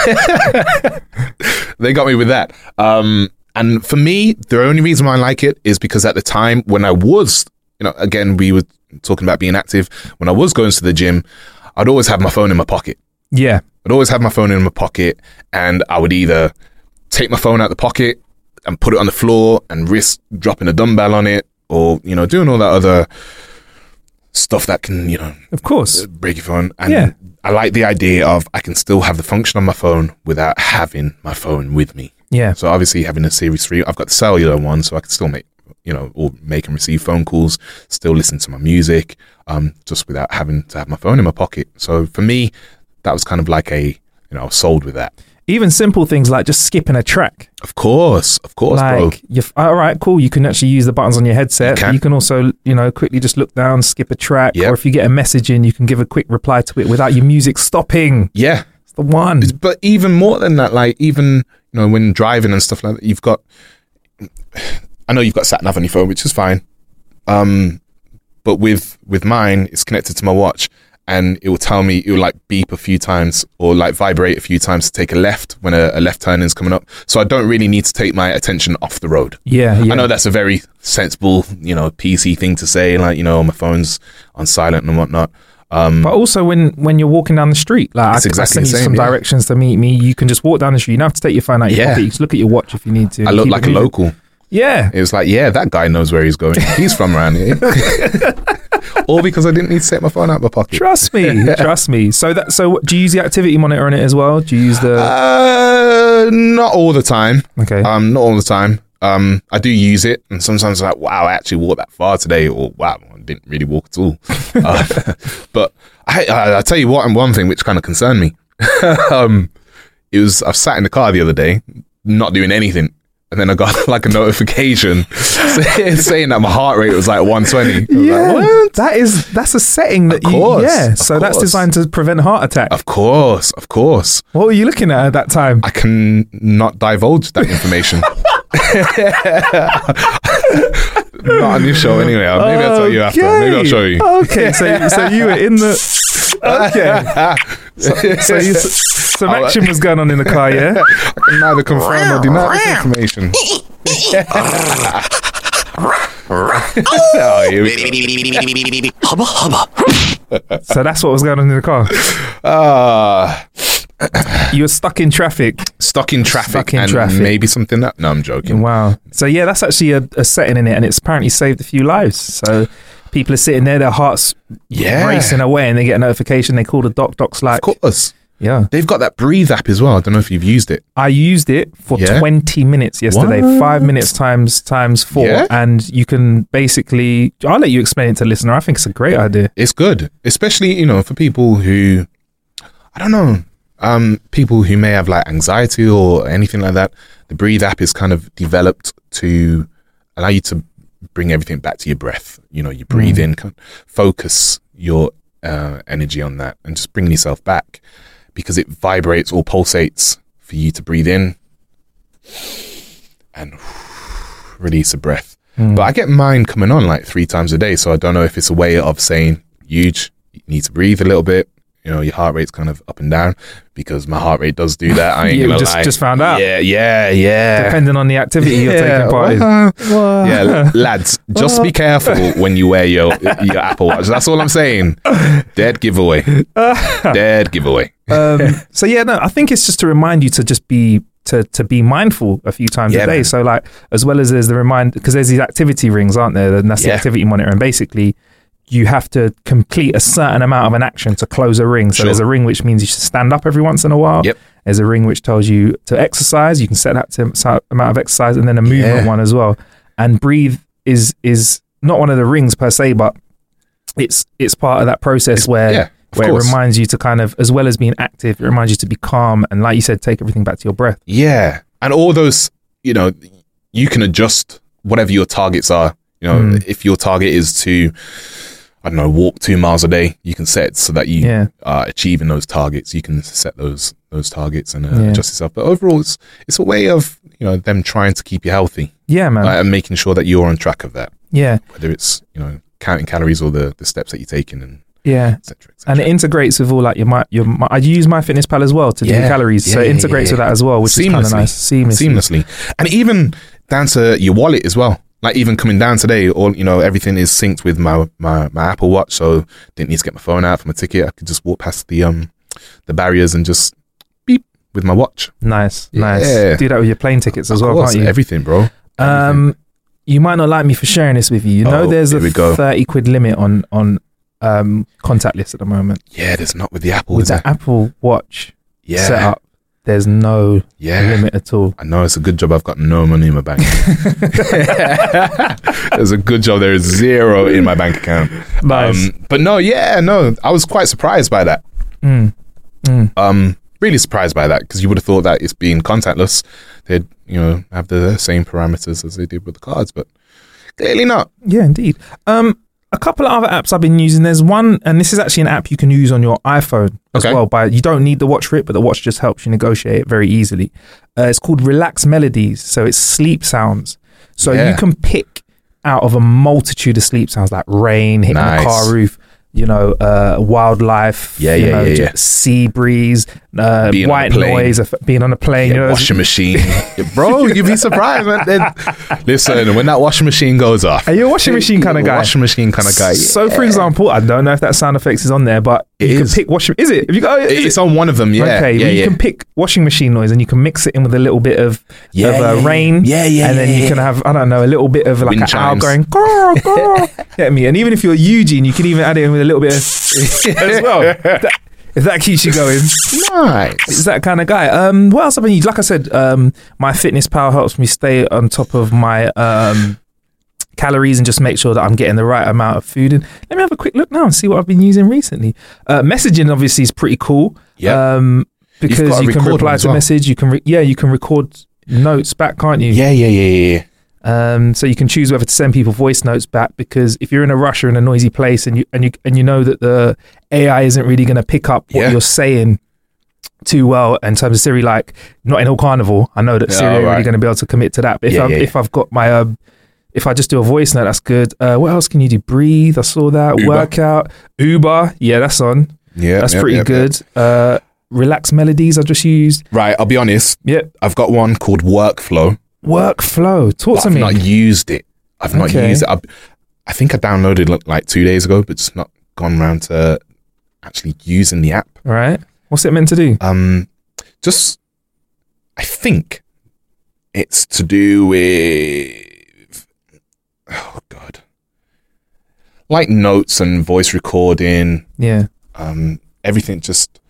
they got me with that. Um, and for me, the only reason why I like it is because at the time when I was, you know, again we were talking about being active. When I was going to the gym, I'd always have my phone in my pocket. Yeah. I'd always have my phone in my pocket, and I would either take my phone out the pocket and put it on the floor and risk dropping a dumbbell on it, or, you know, doing all that other stuff that can, you know, Of course. break your phone. And Yeah. I like the idea of I can still have the function on my phone without having my phone with me. Yeah. So obviously having a Series three, I've got the cellular one, so I can still make, you know, or make and receive phone calls, still listen to my music, um, just without having to have my phone in my pocket. So for me, that was kind of like a, you know, I was sold with that. Even simple things like just skipping a track. Of course, of course, bro. Like, you're, all right, cool. You can actually use the buttons on your headset. You can. You can also, you know, quickly just look down, skip a track. Yep. Or if you get a message in, you can give a quick reply to it without your music stopping. Yeah. It's the one. But even more than that, like even, you know, when driving and stuff like that, you've got, I know you've got sat nav on your phone, which is fine. Um, but with, with mine, it's connected to my watch, and it will tell me, it will like beep a few times or like vibrate a few times to take a left when a, a left turn is coming up. So I don't really need to take my attention off the road. Yeah, yeah. I know that's a very sensible, you know, P C thing to say, like, you know, my phone's on silent and whatnot. Um, But also when, when you're walking down the street, like It's I, exactly I sent the you same, some yeah. directions to meet me. You can just walk down the street. You don't have to take your phone out of your Yeah. pocket. You just look at your watch if you need to. I look Keep like it a moving. local. Yeah. It was like, yeah, that guy knows where he's going. He's from around here. All because I didn't need to take my phone out of my pocket. Trust me. Trust me. So that so do you use the activity monitor on it as well? Do you use the Uh, not all the time. Okay. Um, not all the time. Um, I do use it, and sometimes I'm like, wow, I actually walked that far today, or wow, I didn't really walk at all. uh, but I, I, I tell you what, and one thing which kind of concerned me, um, it was I sat in the car the other day, not doing anything, and then I got like a notification saying, saying that my heart rate was like one twenty. I was like, Yeah, what? that is that's a setting that Of course, you yeah. of So that's course. designed to prevent heart attack. Of course, of course. What were you looking at at that time? I can not divulge that information. Not on this show anyway. Maybe I'll tell you after. Maybe I'll show you. Okay, so so you were in the okay. So, so, you, some Oh, action was going on in the car, yeah. I can neither confirm or deny this information. Oh, here we go. So that's what was going on in the car. Ah, You were stuck in traffic. stuck in traffic Stuck in and traffic. maybe something that. No, I'm joking. Wow. So yeah, that's actually a, a setting in it, and it's apparently saved a few lives. So people are sitting there, their hearts Yeah. racing away, and they get a notification. They call the doc. Doc's like, Of course. yeah. They've got that Breathe app as well. I don't know if you've used it. I used it for Yeah? twenty minutes yesterday, What? five minutes times times four, Yeah? and you can basically. I'll let you explain it to the listener. I think it's a great idea. It's good, especially, you know, for people who, I don't know, um, people who may have like anxiety or anything like that. The Breathe app is kind of developed to allow you to bring everything back to your breath. You know, you breathe in, kind of focus your uh, energy on that, and just bring yourself back, because it vibrates or pulsates for you to breathe in and release a breath. But I get mine coming on like three times a day, so I don't know if it's a way of saying, huge, you need to breathe a little bit. You know, your heart rate's kind of up and down, because my heart rate does do that. I ain't Yeah, we gonna just- lie. just found out. Yeah, yeah, yeah. Depending on the activity you're taking part in. well, yeah, lads, just be careful when you wear your your Apple Watch. That's all I'm saying. Dead giveaway. Dead giveaway. um, so yeah, no, I think it's just to remind you to just be to to be mindful a few times Yeah, a day. man. So like, as well as there's the remind, because there's these activity rings, aren't there? And that's the Yeah. activity monitor, and basically you have to complete a certain amount of an action to close a ring. So Sure. there's a ring which means you should stand up every once in a while. Yep. There's a ring which tells you to exercise. You can set that to a amount of exercise, and then a movement Yeah. one as well. And breathe is is not one of the rings per se, but it's it's part of that process where yeah, of where course. it reminds you to kind of, as well as being active, it reminds you to be calm, and like you said, take everything back to your breath. Yeah. And all those, you know, you can adjust whatever your targets are. You know, Mm. if your target is to, I don't know, walk two miles a day, you can set it so that you Yeah. are achieving those targets. You can set those those targets and uh, Yeah. adjust yourself. But overall, it's it's a way of, you know, them trying to keep you healthy Yeah, man. uh, and making sure that you're on track of that. yeah, Whether it's, you know, counting calories or the, the steps that you're taking, and yeah. et cetera, et And cetera. it integrates with all like your my your. My, I use MyFitnessPal as well to do Yeah. calories, so Yeah, it yeah, integrates yeah, with that as well, which is kind of Seamlessly. nice. Seamlessly. Seamlessly. And even down to your wallet as well. Like even coming down today, all, you know, everything is synced with my, my, my Apple Watch, so didn't need to get my phone out for my ticket. I could just walk past the um the barriers and just beep with my watch. Nice, nice. Yeah. Do that with your plane tickets as Of well, course, can't you? everything, bro. Um, you might not like me for sharing this with you. You know, Oh, there's a here we go. thirty quid limit on on um contactless at the moment Yeah, there's not with the Apple, with is the there? Apple Watch Yeah. set up. There's no Yeah. limit at all. I know it's a good job I've got no money in my bank. It's a good job there is zero in my bank account. Nice. Um, but no, yeah, no, I was quite surprised by that. Mm. Mm. Um, really surprised by that, because you would have thought that it's being contactless, they'd, you know, have the same parameters as they did with the cards, but clearly not. Yeah, indeed. Um, a couple of other apps I've been using. There's one, and this is actually an app you can use on your iPhone as Okay. well. But you don't need the watch for it, but the watch just helps you negotiate it very easily. Uh, it's called Relax Melodies, so it's sleep sounds. So Yeah. you can pick out of a multitude of sleep sounds, like rain hitting Nice. the car roof, you know, uh, wildlife, Yeah, you yeah, know, yeah, ju- yeah. sea breeze, uh, Being on a white plane. noise, of being on a plane. Yeah, you know, washing machine. Bro, you'd be surprised, man. Then- Listen, when that washing machine goes off. Are you a washing machine kind of guy? Washing machine kind of guy. So, for example, I don't know if that sound effects is on there, but It you is. can pick washing. Is it? Have you got? Is It's it? on one of them, yeah. Okay, yeah, well, you yeah. can pick washing machine noise, and you can mix it in with a little bit of, Yeah, of uh, yeah, yeah. rain. Yeah, yeah, And then yeah, you yeah. can have, I don't know, a little bit of like Wind an owl chimes. going. "Grr, grr." Get me? And even if you're Eugene, you can even add it in with a little bit of as well. That- if that keeps you going. Nice. Is that kind of guy. Um, what else have I used? Like I said, um, MyFitnessPal helps me stay on top of my um, calories and just make sure that I'm getting the right amount of food. And let me have a quick look now and see what I've been using recently. Uh, messaging obviously is pretty cool. Yeah. Um, got because a you can record reply one as to well. message. You can, re- yeah, you can record notes back, can't you? Yeah, yeah, yeah, yeah, yeah. Um, so you can choose whether to send people voice notes back, because if you're in a rush or in a noisy place and you and you and you know that the A I isn't really going to pick up what Yeah. you're saying too well in terms of Siri, like not in all carnival. I know that Yeah, Siri ain't right. really going to be able to commit to that. But if Yeah, I've, yeah, if I've got my um, if I just do a voice note, that's good. Uh, what else can you do? Breathe. I saw that. Uber. Workout. Uber. Yeah, that's on. Yeah, That's yeah, pretty yeah, good. Uh, Relax Melodies. I just used. yeah. Right, I'll be honest. Yep. I've got one called Workflow. Workflow. Talk But to I've me. not used it. I've not Okay. used it. I've, I think I downloaded it like two days ago, but just not gone around to actually using the app. Right. What's it meant to do? Um, just, I think it's to do with, oh God, like notes and voice recording. Yeah. Um, everything just.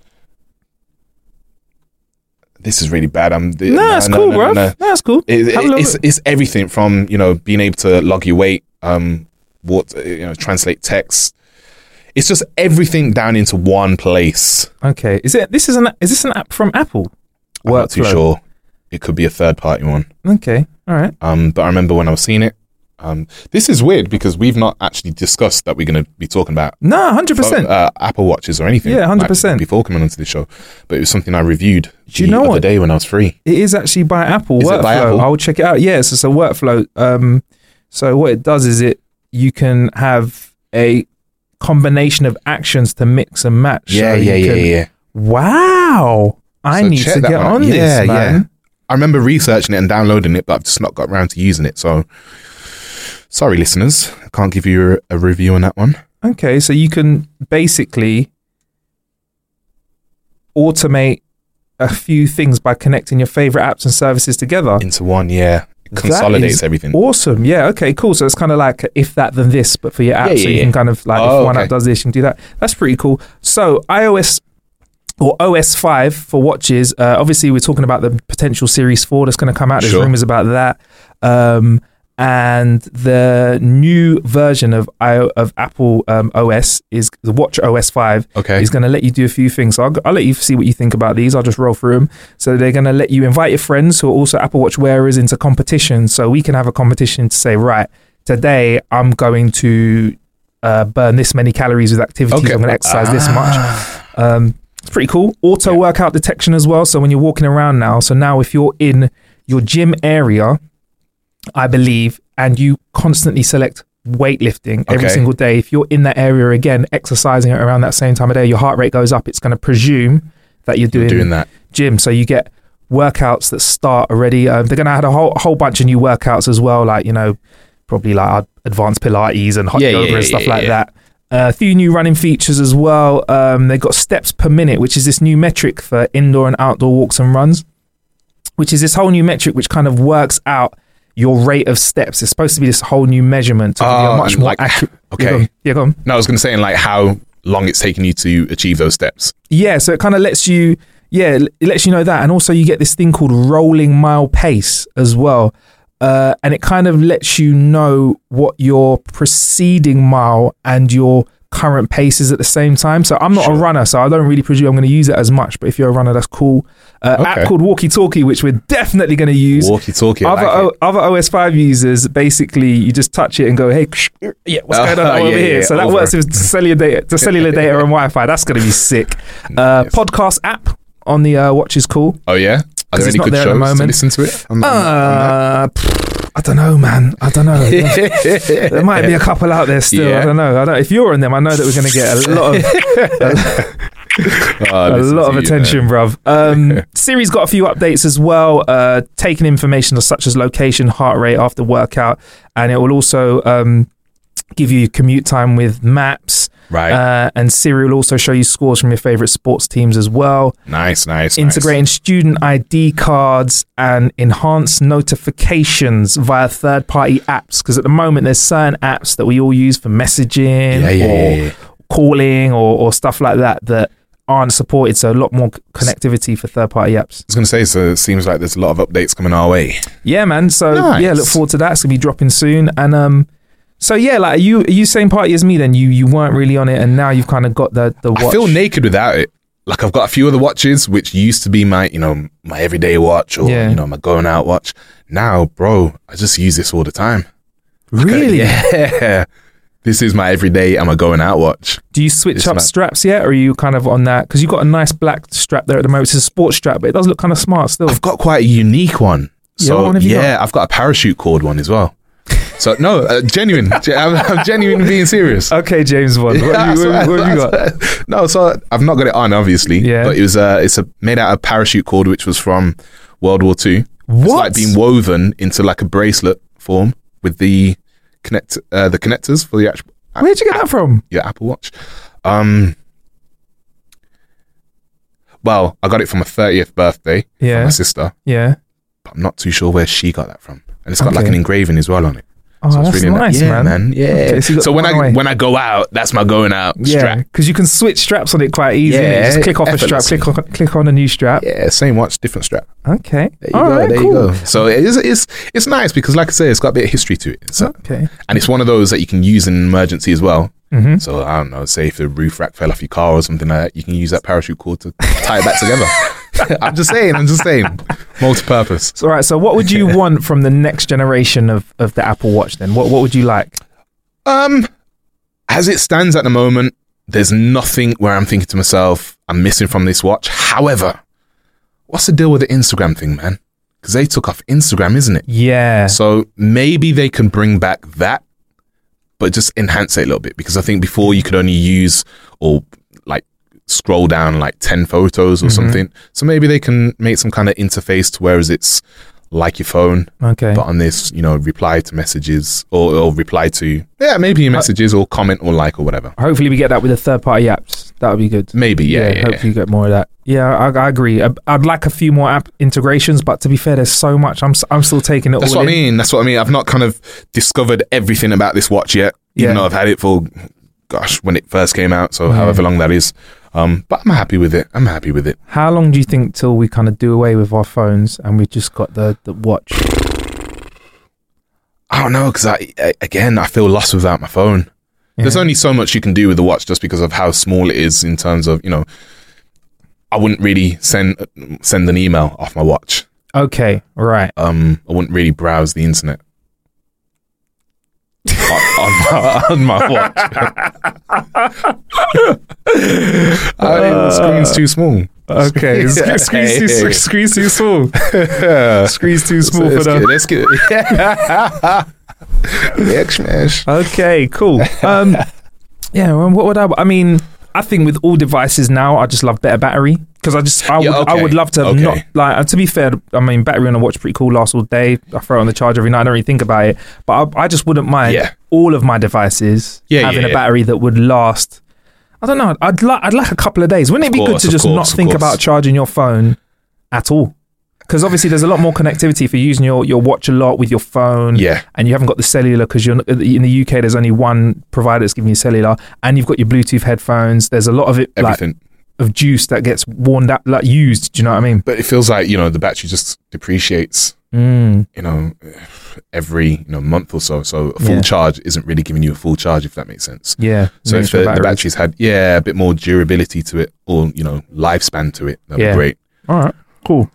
This is really bad. I'm. No, that's no, cool, no, bro. no, No, no. that's cool. It, it, Have a look it's at- it's everything from, you know, being able to log your weight, um, what you know, translate text. It's just everything down into one place. Okay. Is it? This is an. Is this an app from Apple? I'm not too Workflow. sure. It could be a third party one. Okay. All right. Um, but I remember when I was seeing it. Um, this is weird because we've not actually discussed that we're going to be talking about No, one hundred percent. uh, Apple Watches or anything. Yeah, one hundred like, percent. before coming onto the show. But it was something I reviewed Do you the know other what? day when I was free. It is actually by Apple Is Workflow. it by Apple? I'll check it out. Yes, it's a workflow. Um, so what it does is it you can have a combination of actions to mix and match. Yeah, So yeah, you yeah, can- yeah. Wow. I So need check to that get one out. on Yeah, this, man. yeah. I remember researching it and downloading it, but I've just not got around to using it. So, sorry, listeners. I can't give you a, a review on that one. Okay, so you can basically automate a few things by connecting your favorite apps and services together. Into one, yeah. It That consolidates is everything. Awesome. Yeah. Okay, cool. So it's kind of like if that, then this, but for your app. Yeah, so yeah, you yeah. can kind of like, Oh, if one okay. app does this, you can do that. That's pretty cool. So iOS or O S five for watches. Uh, obviously, we're talking about the potential Series four that's going to come out. There's Sure. rumors about that. Um, and the new version of I- of Apple um, O S is the Watch O S five. Okay. Is going to let you do a few things. So I'll, I'll let you see what you think about these. I'll just roll through them. So they're going to let you invite your friends who are also Apple Watch wearers into competition. So we can have a competition to say, right, today I'm going to uh, burn this many calories with activities. Okay. I'm going to exercise this much. Ah. Um, it's pretty cool. Auto Yeah. workout detection as well. So when you're walking around now, so now if you're in your gym area, I believe, and you constantly select weightlifting every Okay. single day, if you're in that area again, exercising around that same time of day, your heart rate goes up. It's going to presume that you're doing, Doing that. gym. So you get workouts that start already. Um, they're going to add a whole whole bunch of new workouts as well, like, you know, probably like advanced Pilates and hot Yeah, yoga yeah, and stuff yeah, like yeah. that. Uh, a few new running features as well. Um, they've got steps per minute, which is this new metric for indoor and outdoor walks and runs, which is this whole new metric which kind of works out your rate of steps. It's supposed to be this whole new measurement to give you a Oh, much and more like- accurate. okay. Yeah, go on. Yeah, go on. No, I was going to say, in like how long it's taking you to achieve those steps. Yeah, so it kind of lets you, yeah, it lets you know that. And also you get this thing called rolling mile pace as well. Uh, and it kind of lets you know what your preceding mile and your current pace is at the same time. So I'm not Sure. a runner, so I don't really presume I'm going to use it as much. But if you're a runner, that's cool. Uh, Okay. App called Walkie Talkie, which we're definitely going to use. Walkie talkie. Other, like o- it. other O S five users, basically, you just touch it and go, hey, yeah, what's Oh, going on over yeah, here? yeah, so that over. works with cellular data, to cellular data and Wi-Fi. That's going to be sick. Uh, Nice. podcast app on the uh, watch is cool. Oh, yeah? Are 'Cause there it's any not good there at the shows to moment. listen to it? On, on- on Uh, pff, I don't know, man. I don't know. that? There might be a couple out there still. I Yeah. don't know. I don't. If you're in them, I know that we're going to get a lot of Oh, a listen lot to of you, attention, man. bruv. Um, Siri's got a few updates as well, uh, taking information such as location, heart rate after workout, and it will also um, give you commute time with maps. Right. Uh, and Siri will also show you scores from your favorite sports teams as well. nice, nice, Integrating student I D cards and enhanced notifications via third-party apps. Because at the moment, there's certain apps that we all use for messaging Yeah, yeah, or yeah, yeah. calling or, or stuff like that that aren't supported. So a lot more c- connectivity for third-party apps. I was going to say, so it seems like there's a lot of updates coming our way. Yeah, man. So Nice. yeah, look forward to that. It's gonna be dropping soon. And um, so yeah, like are you are you same party as me? Then you you weren't really on it, and now you've kind of got the the watch. I feel naked without it. Like I've got a few other watches which used to be my, you know, my everyday watch or Yeah. you know my going out watch. Now, bro, I just use this all the time. Really? Yeah. This is my everyday and my going out watch. Do you switch It's up mad. straps yet, or are you kind of on that? Because you've got a nice black strap there at the moment. It's a sports strap, but it does look kind of smart still. I've got quite a unique one. Yeah, So what one have you yeah, I've got a parachute cord one as well. So no, uh, genuine. Ge- I'm, I'm genuinely being serious. Okay, James Bond. What, have, you, what, what have you got? No, so I've not got it on, obviously. Yeah. But it was uh, it's a made out of parachute cord, which was from World War Two. It's What? like being woven into like a bracelet form with the connect uh, the connectors for the actual Where'd you get that from? your Apple Watch. Um. Well, I got it for my thirtieth birthday Yeah. from my sister, Yeah. but I'm not too sure where she got that from. And it's got like Okay. an engraving as well on it. Oh, so it's that's really nice, yeah, man. Yeah. Okay, so you got so when I away. when I go out, that's my going out Yeah, strap. because you can switch straps on it quite easy. innit? Yeah, Just click off a strap, effortlessly. click on, click on a new strap. Yeah, same watch, different strap. Okay. There you All go. right, there cool. you go. So it is, it's it's nice because, like I say, it's got a bit of history to it. So, Okay. and it's one of those that you can use in an emergency as well. Mm-hmm. So I don't know, say if the roof rack fell off your car or something like that, you can use that parachute cord to tie it back together. I'm just saying, I'm just saying, multi-purpose. So, all right. So, what would you want from the next generation of, of the Apple Watch? Then, what what would you like? Um, as it stands at the moment, there's nothing where I'm thinking to myself, I'm missing from this watch. However, what's the deal with the Instagram thing, man? Because they took off Instagram, isn't it? Yeah. So maybe they can bring back that, but just enhance it a little bit. Because I think before you could only use or like scroll down like ten photos or Mhm. something. So maybe they can make some kind of interface to whereas it's like your phone, Okay. but on this, you know, reply to messages or, or reply to, yeah, maybe your messages or comment or like or whatever. Hopefully, we get that with the third party apps. That would be good. Maybe, yeah, yeah. yeah. hopefully, you get more of that. Yeah, I, I agree. I, I'd like a few more app integrations, but to be fair, there's so much. I'm s- I'm still taking it That's all what I in. mean. That's what I mean. I've not kind of discovered everything about this watch yet, even Yeah. though I've had it for, gosh, when it first came out. So Yeah. however long that is. Um, but I'm happy with it. I'm happy with it. How long do you think till we kind of do away with our phones and we've just got the, the watch? I don't know because I, I again I feel lost without my phone. Yeah. There's only so much you can do with the watch just because of how small it is in terms of, you know, I wouldn't really send send an email off my watch. Okay, right. Um, I wouldn't really browse the internet on, on my on my watch. I mean, the screen's too small. Okay, sc- screen's, too, Hey. screen's too small. Screen's too small let's for the. get, let's get yeah, smash. Okay, cool. Um, yeah, well, what would I? I mean, I think with all devices now, I just love better battery because I just I would Yeah, okay, I would love to have okay. not like. And to be fair, I mean, battery on a watch pretty cool, lasts all day. I throw it on the charger every night. I don't really think about it, but I, I just wouldn't mind Yeah. all of my devices Yeah, having yeah, a yeah. battery that would last. I don't know. I'd like I'd like a couple of days. Wouldn't it be course, good to of just course, not of think course. about charging your phone at all? Because obviously there's a lot more connectivity if you're using your, your watch a lot with your phone. Yeah. And you haven't got the cellular because you're in the U K. There's only one provider that's giving you cellular, and you've got your Bluetooth headphones. There's a lot of it like Everything. of juice that gets worn out, like used. Do you know what I mean? But it feels like, you know, the battery just depreciates, Mm. you know, every, you know, month or so. So a full Yeah. charge isn't really giving you a full charge, if that makes sense. Yeah. So if miniature the, the batteries. battery's had, yeah, a bit more durability to it or, you know, lifespan to it, that'd Yeah. be great. All right. Cool.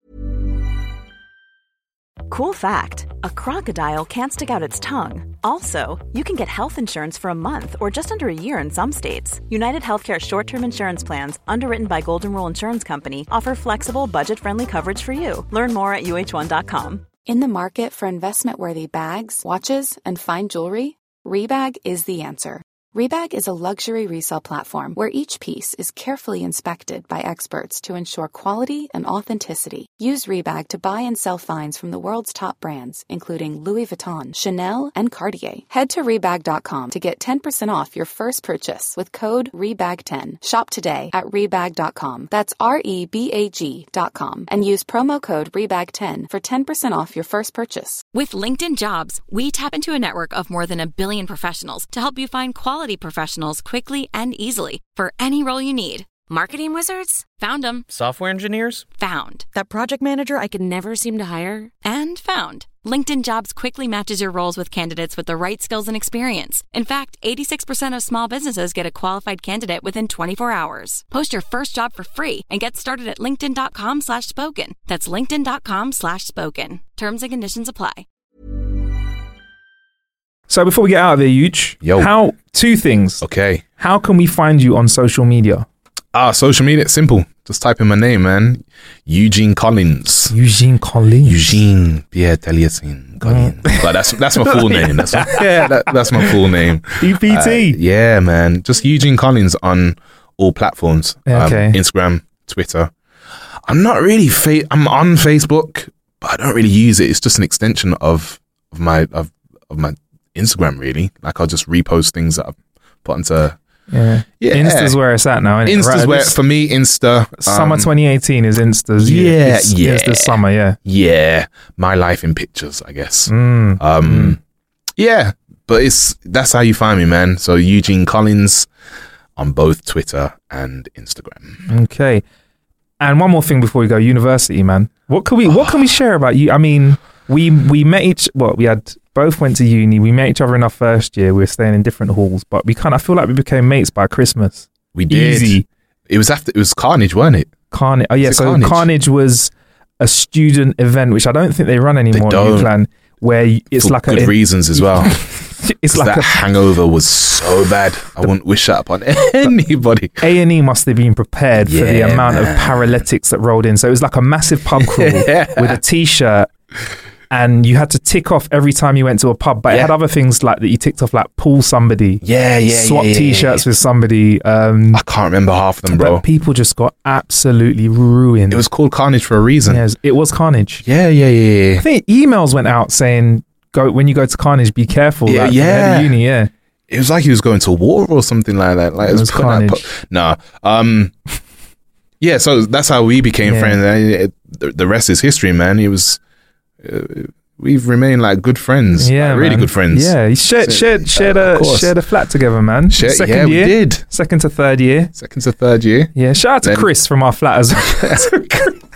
Cool fact, a crocodile can't stick out its tongue. Also, you can get health insurance for a month or just under a year in some states. United Healthcare short-term insurance plans, underwritten by Golden Rule Insurance Company, offer flexible, budget-friendly coverage for you. Learn more at U H one dot com. In the market for investment-worthy bags, watches, and fine jewelry, Rebag is the answer. Rebag is a luxury resale platform where each piece is carefully inspected by experts to ensure quality and authenticity. Use Rebag to buy and sell finds from the world's top brands, including Louis Vuitton, Chanel, and Cartier. Head to Rebag dot com to get ten percent off your first purchase with code Rebag ten. Shop today at Rebag dot com. That's R E B A G dot com. And use promo code Rebag ten for ten percent off your first purchase. With LinkedIn Jobs, we tap into a network of more than a billion professionals to help you find quality professionals quickly and easily for any role you need. Marketing wizards? Found them. Software engineers? Found. That project manager I could never seem to hire? And found. LinkedIn Jobs quickly matches your roles with candidates with the right skills and experience. In fact, eighty-six percent of small businesses get a qualified candidate within twenty-four hours. Post your first job for free and get started at linkedin dot com slash spoken. That's linkedin dot com slash spoken. Terms and conditions apply. So before we get out of here, Yuch, Yo. how two things. Okay. How can we find you on social media? Ah, social media, it's simple. Just type in my name, man. Eugene Collins. Eugene Collins. Eugene Pierre Taliesin Collins. But that's that's my full name. That's my, yeah, that, that's my full name. E P T. Uh, yeah, man. Just Eugene Collins on all platforms. Yeah, okay. Um, Instagram, Twitter. I'm not really fa- I'm on Facebook, but I don't really use it. It's just an extension of of my of of my Instagram, really. Like I'll just repost things that I've put onto. Yeah. Yeah. Insta's where it's at now, isn't it? Insta's Right, where this- for me, Insta. Summer um, twenty eighteen is Insta's. Yeah, it's, yeah. It's the summer, yeah. Yeah, my life in pictures, I guess. Mm. Um, Yeah, but it's that's how you find me, man. So Eugene Collins on both Twitter and Instagram. Okay. And one more thing before we go, university, man. What can we what can we share about you? I mean, we we met each well, we had both went to uni. We met each other in our first year. We were staying in different halls, but we kind of feel like we became mates by Christmas. We did. Easy. It was after it was Carnage, wasn't it? Carnage. Oh yeah, Was it so Carnage? Carnage was a student event, which I don't think they run anymore They in don't. Newclan, where you- it's For like good a reasons as well. it's Like like that a hangover was so bad. I wouldn't wish that upon anybody. A and E must have been prepared for the Yeah, amount man. of paralytics that rolled in. So it was like a massive pub crawl Yeah. with a t-shirt, and you had to tick off every time you went to a pub. But it Yeah. had other things like that you ticked off, like pull somebody, Yeah, yeah, swap yeah, yeah, t-shirts yeah. with somebody. Um, I can't remember half of them, bro. but people just got absolutely ruined. It was called Carnage for a reason. Yes, it was Carnage. Yeah, yeah, yeah, I yeah. think emails went out saying, "Go when you go to Carnage, be careful." Yeah, like, from the head of yeah. uni, yeah. It was like he was going to war or something like that. Like It it was, was putting out Carnage. po- Nah. Um. Yeah. So that's how we became Yeah. friends. And it- the, the rest is history, man. It was. Uh, we've remained like good friends. Yeah, like, really man. good friends. Yeah, you shared So, shared shared uh, a of course. shared a flat together, man. Share- Second yeah, we year, did. second to third year. Second to third year. Yeah, shout out to Then- Chris from our flat as well.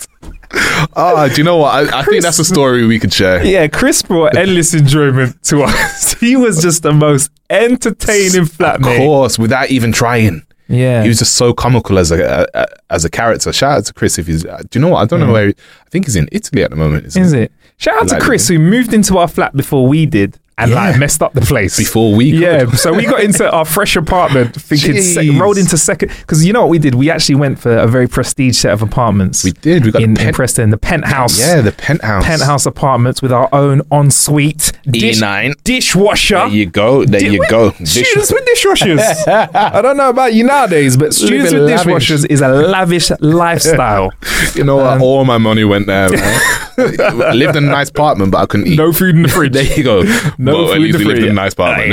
Oh, do you know what? I, I think that's a story we could share. Yeah, Chris brought endless enjoyment to us. He was just the most entertaining Of flatmate. course, without even trying. Yeah, He was just so comical as a, a, a as a character. Shout out to Chris if he's. Do you know what? I don't know where. He, I think he's in Italy at the moment. Isn't is he? it? Shout out Like- to Chris who moved into our flat before we did and Yeah. like messed up the place Before we could. Yeah, so we got into our fresh apartment thinking, sec- Jeez. rolled into second, because you know what we did? We actually went for a very prestige set of apartments. We did. We got in, the pen- in Preston, the penthouse. Yeah, the penthouse. penthouse apartments with our own ensuite dish, E nine. dishwasher. There you go. There Di- you wait, go. Students with dishwashers. I don't know about you nowadays, but students with Living lavish. dishwashers is a lavish lifestyle. You know what? Um, All my money went there, man. I lived in a nice apartment, but I couldn't eat. No food in the fridge. There you go. No But food at in least the we lived fridge. in a nice apartment.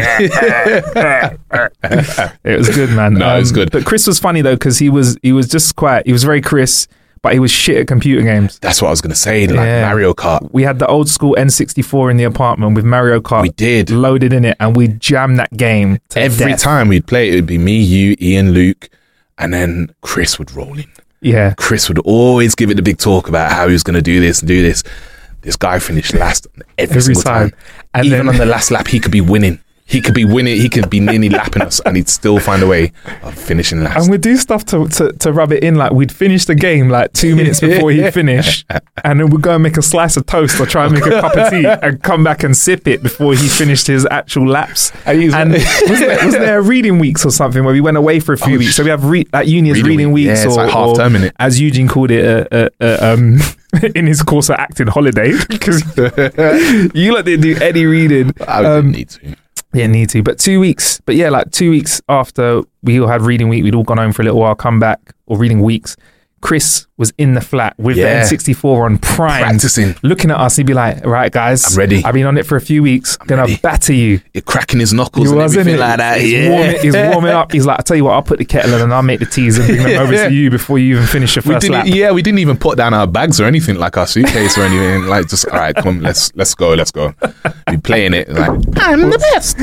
It was good, man. No, it was good. But Chris was funny though, because he was he was just quiet. He was very Chris, but he was shit at computer games. That's what I was going to say. Like Yeah. Mario Kart. We had the old school N sixty-four in the apartment with Mario Kart. We did. Loaded in it, and we jammed that game to Every death. time we'd play it, it'd be me, you, Ian, Luke, and then Chris would roll in. Yeah. Chris would always give it the big talk about how he was going to do this and do this. This guy finished last every, Every single time. time. And Even then- on the last lap, he could be winning. He could be winning. He could be nearly lapping us, and he'd still find a way of finishing last. And we'd do stuff to, to, to rub it in. Like we'd finish the game like two minutes before he'd finish, and then we'd go and make a slice of toast or try and make a cup of tea and come back and sip it before he finished his actual laps. And he's- And was there, was there reading weeks or something where we went away for a few Oh, weeks? So we have re- like uni as reading reading week. weeks, Yeah, it's or, like half or term, innit? as Eugene called it, uh, uh, uh, um, in his course of acting, holiday. Because you lot didn't do any reading. I didn't need to. Yeah, need to. But two weeks. But yeah, like two weeks after we all had reading week, we'd all gone home for a little while, come back, or reading weeks. Chris was in the flat with the Yeah. N sixty-four on prime. Practicing. Looking at us, he'd be like, right, guys. I'm ready. I've been on it for a few weeks. I'm going ready. to batter you. You're cracking his knuckles He and was, everything innit? like that. He's, yeah. warming, he's warming up. He's like, I'll tell you what, I'll put the kettle in and I'll make the teas and bring them over Yeah. to you before you even finish your We first didn't, lap. yeah, we didn't even put down our bags or anything, like our suitcase or anything. Like, just all right, come, let's let's go, let's go. We playing it like I'm the best.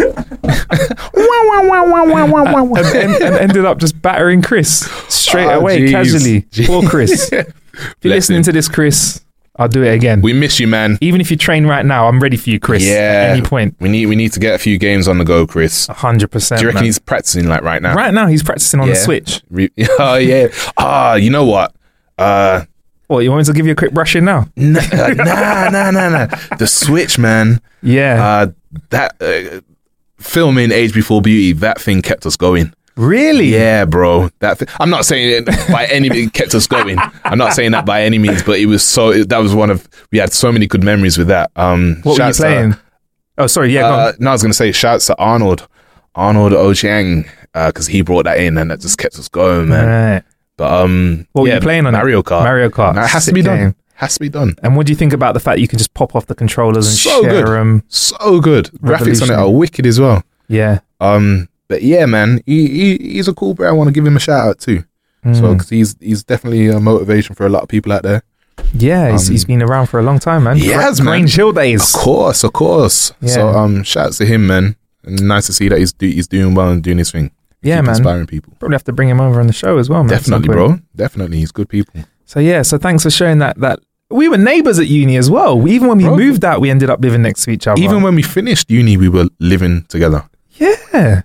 and, and, and ended up just battering Chris straight Oh, away, jeez. casually. Jeez. Poor Chris. If you're Bless listening him. to this, Chris, I'll do it again. We miss you, man. Even if you train right now, I'm ready for you, Chris. Yeah. At any point. We need we need to get a few games on the go, Chris. one hundred percent. Do you reckon man. he's practicing like right now? Right now, he's practicing on the Yeah. Switch. Re- oh yeah. Ah, you know what? Uh, What, you want me to give you a quick brush in now? nah, nah, nah, nah, nah. The Switch, man. Yeah. Uh, that uh, filming Age Before Beauty, that thing kept us going. really? Yeah, bro. That th- I'm not saying it by any means it kept us going. I'm not saying that by any means, but it was so. It, that was one of we had so many good memories with that. Um, What were you shouts to- playing? Oh, sorry. Yeah, go Uh, on. no, I was gonna say shouts to Arnold, Arnold Ochieng, because he brought that in and that just kept us going, man. Right. But um, What were yeah, you playing on it? Mario Kart. Mario Kart. That has to Sick be game. done. Has to be done. And what do you think about the fact you can just pop off the controllers and So share good. them? So good. Graphics on it Revolution. are wicked as well. Yeah. Um, but yeah, man, he, he he's a cool bro. I want to give him a shout out too. Mm. So because he's he's definitely a motivation for a lot of people out there. Yeah, he's, Um, he's been around for a long time, man. He has, man. Grange Hill days. Of course, of course. Yeah. So um, shouts to him, man. And nice to see that he's do, he's doing well and doing his thing. Yeah, Keep man. inspiring people. Probably have to bring him over on the show as well, man. at some Definitely, point. bro. Definitely, he's good people. So yeah, so thanks for sharing that. That we were neighbours at uni as well. We, even when we Bro. moved out, we ended up living next to each other. Even when we finished uni, we were living together. yeah,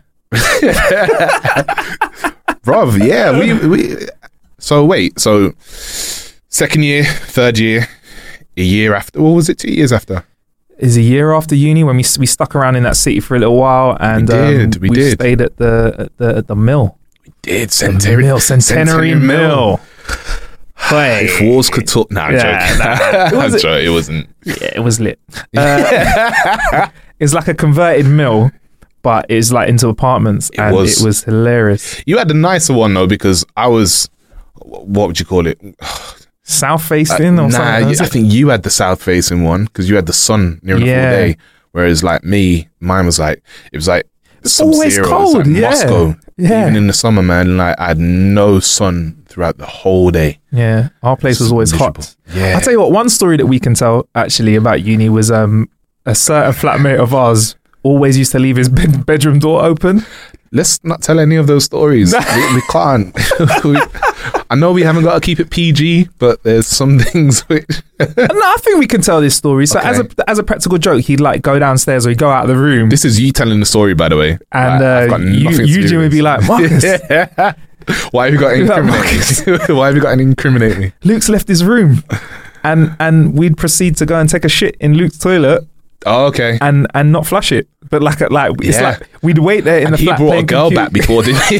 Bro, yeah, we we. So wait, so second year, third year, a year after. What was it? Two years after. is a year after uni when we we stuck around in that city for a little while, and We did, um, we did. stayed at the at the at the mill. Did The Centenary mill, Centenary, Mill. Hey. If walls could talk. Nah, I'm Yeah, joking. nah. It I'm was- joking. It wasn't. Yeah, it was lit. Uh, it's like a converted mill, but it's like into apartments, It and was. it was hilarious. You had the nicer one though, because I was. What would you call it? South facing or nah, something. you- was I it? think you had the south facing one because you had the sun near the Yeah. full day, whereas like me, mine was like it was like It's always Sub-Zero. It was cold, like yeah. Moscow. Yeah. Even in the summer, man, like I had no sun throughout the whole day. Yeah, our place was always Miserable. hot. Yeah. I'll tell you what, one story that we can tell actually about uni was um a certain flatmate of ours always used to leave his bed- bedroom door open. Let's not tell any of those stories. we, we can't. We- I know we haven't got to keep it P G, but there's some things which. No, I think we can tell this story. So Okay. as a as a practical joke, he'd like go downstairs or he'd go out of the room, This is you telling the story, by the way. and Like, I've uh, got you, nothing to do Eugene with would be this. like, Marcus, Why have you got to Like, incriminate me? Why have you got to incriminate me? Luke's left his room, and and we'd proceed to go and take a shit in Luke's toilet Oh, okay. and and not flush it. But like like it's Yeah. like we'd wait there in And the he flat. brought a playing girl compute- back before, didn't he?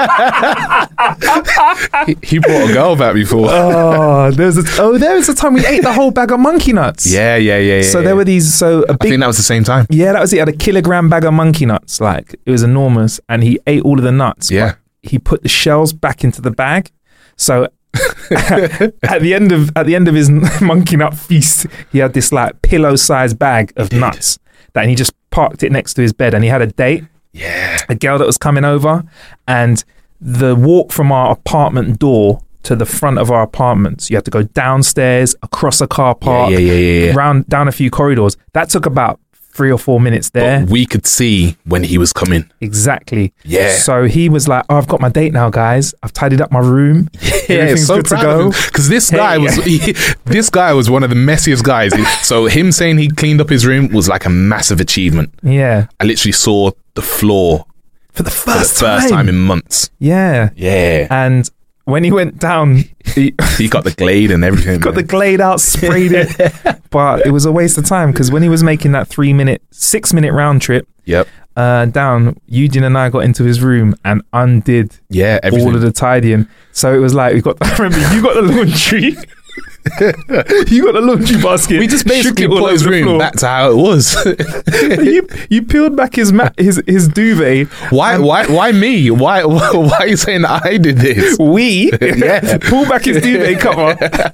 he? He brought a girl back before. Oh, there was a, oh, there was a time we ate the whole bag of monkey nuts. Yeah, yeah, yeah, yeah. So yeah. there were these. So a I big. think that was the same time. Yeah, that was it. He had a kilogram bag of monkey nuts. Like it was enormous, and he ate all of the nuts. Yeah. but he put the shells back into the bag. So at the end of at the end of his monkey nut feast, he had this like pillow-sized bag of nuts that he just parked it next to his bed, and he had a date. Yeah. A girl that was coming over, and the walk from our apartment door to the front of our apartments, you had to go downstairs, across a car park, yeah, yeah, yeah, yeah. round down a few corridors. That took about three or four minutes there. But we could see when he was coming. Exactly. Yeah. So he was like, "Oh, I've got my date now, guys. I've tidied up my room. Everything's good to go." Because this Hey, guy was he, this guy was one of the messiest guys. He- so him saying he cleaned up his room was like a massive achievement. Yeah. I literally saw the floor For the for the first, first time in months. Yeah. Yeah. And when he went down, he He got the glade and everything. got the man. glade out, sprayed it. But it was a waste of time because when he was making that three minute, six minute round trip Yep. uh, down, Eugene and I got into his room and undid Yeah, everything. all of the tidying. So it was like, we got, I remember you got the laundry. You got the laundry basket. we just shook basically it all put over his the room floor. back to how it was. you you peeled back his mat, his his duvet. why? Why? Why me? Why? Why, why are you saying that I did this? We Yeah. pulled back his duvet cover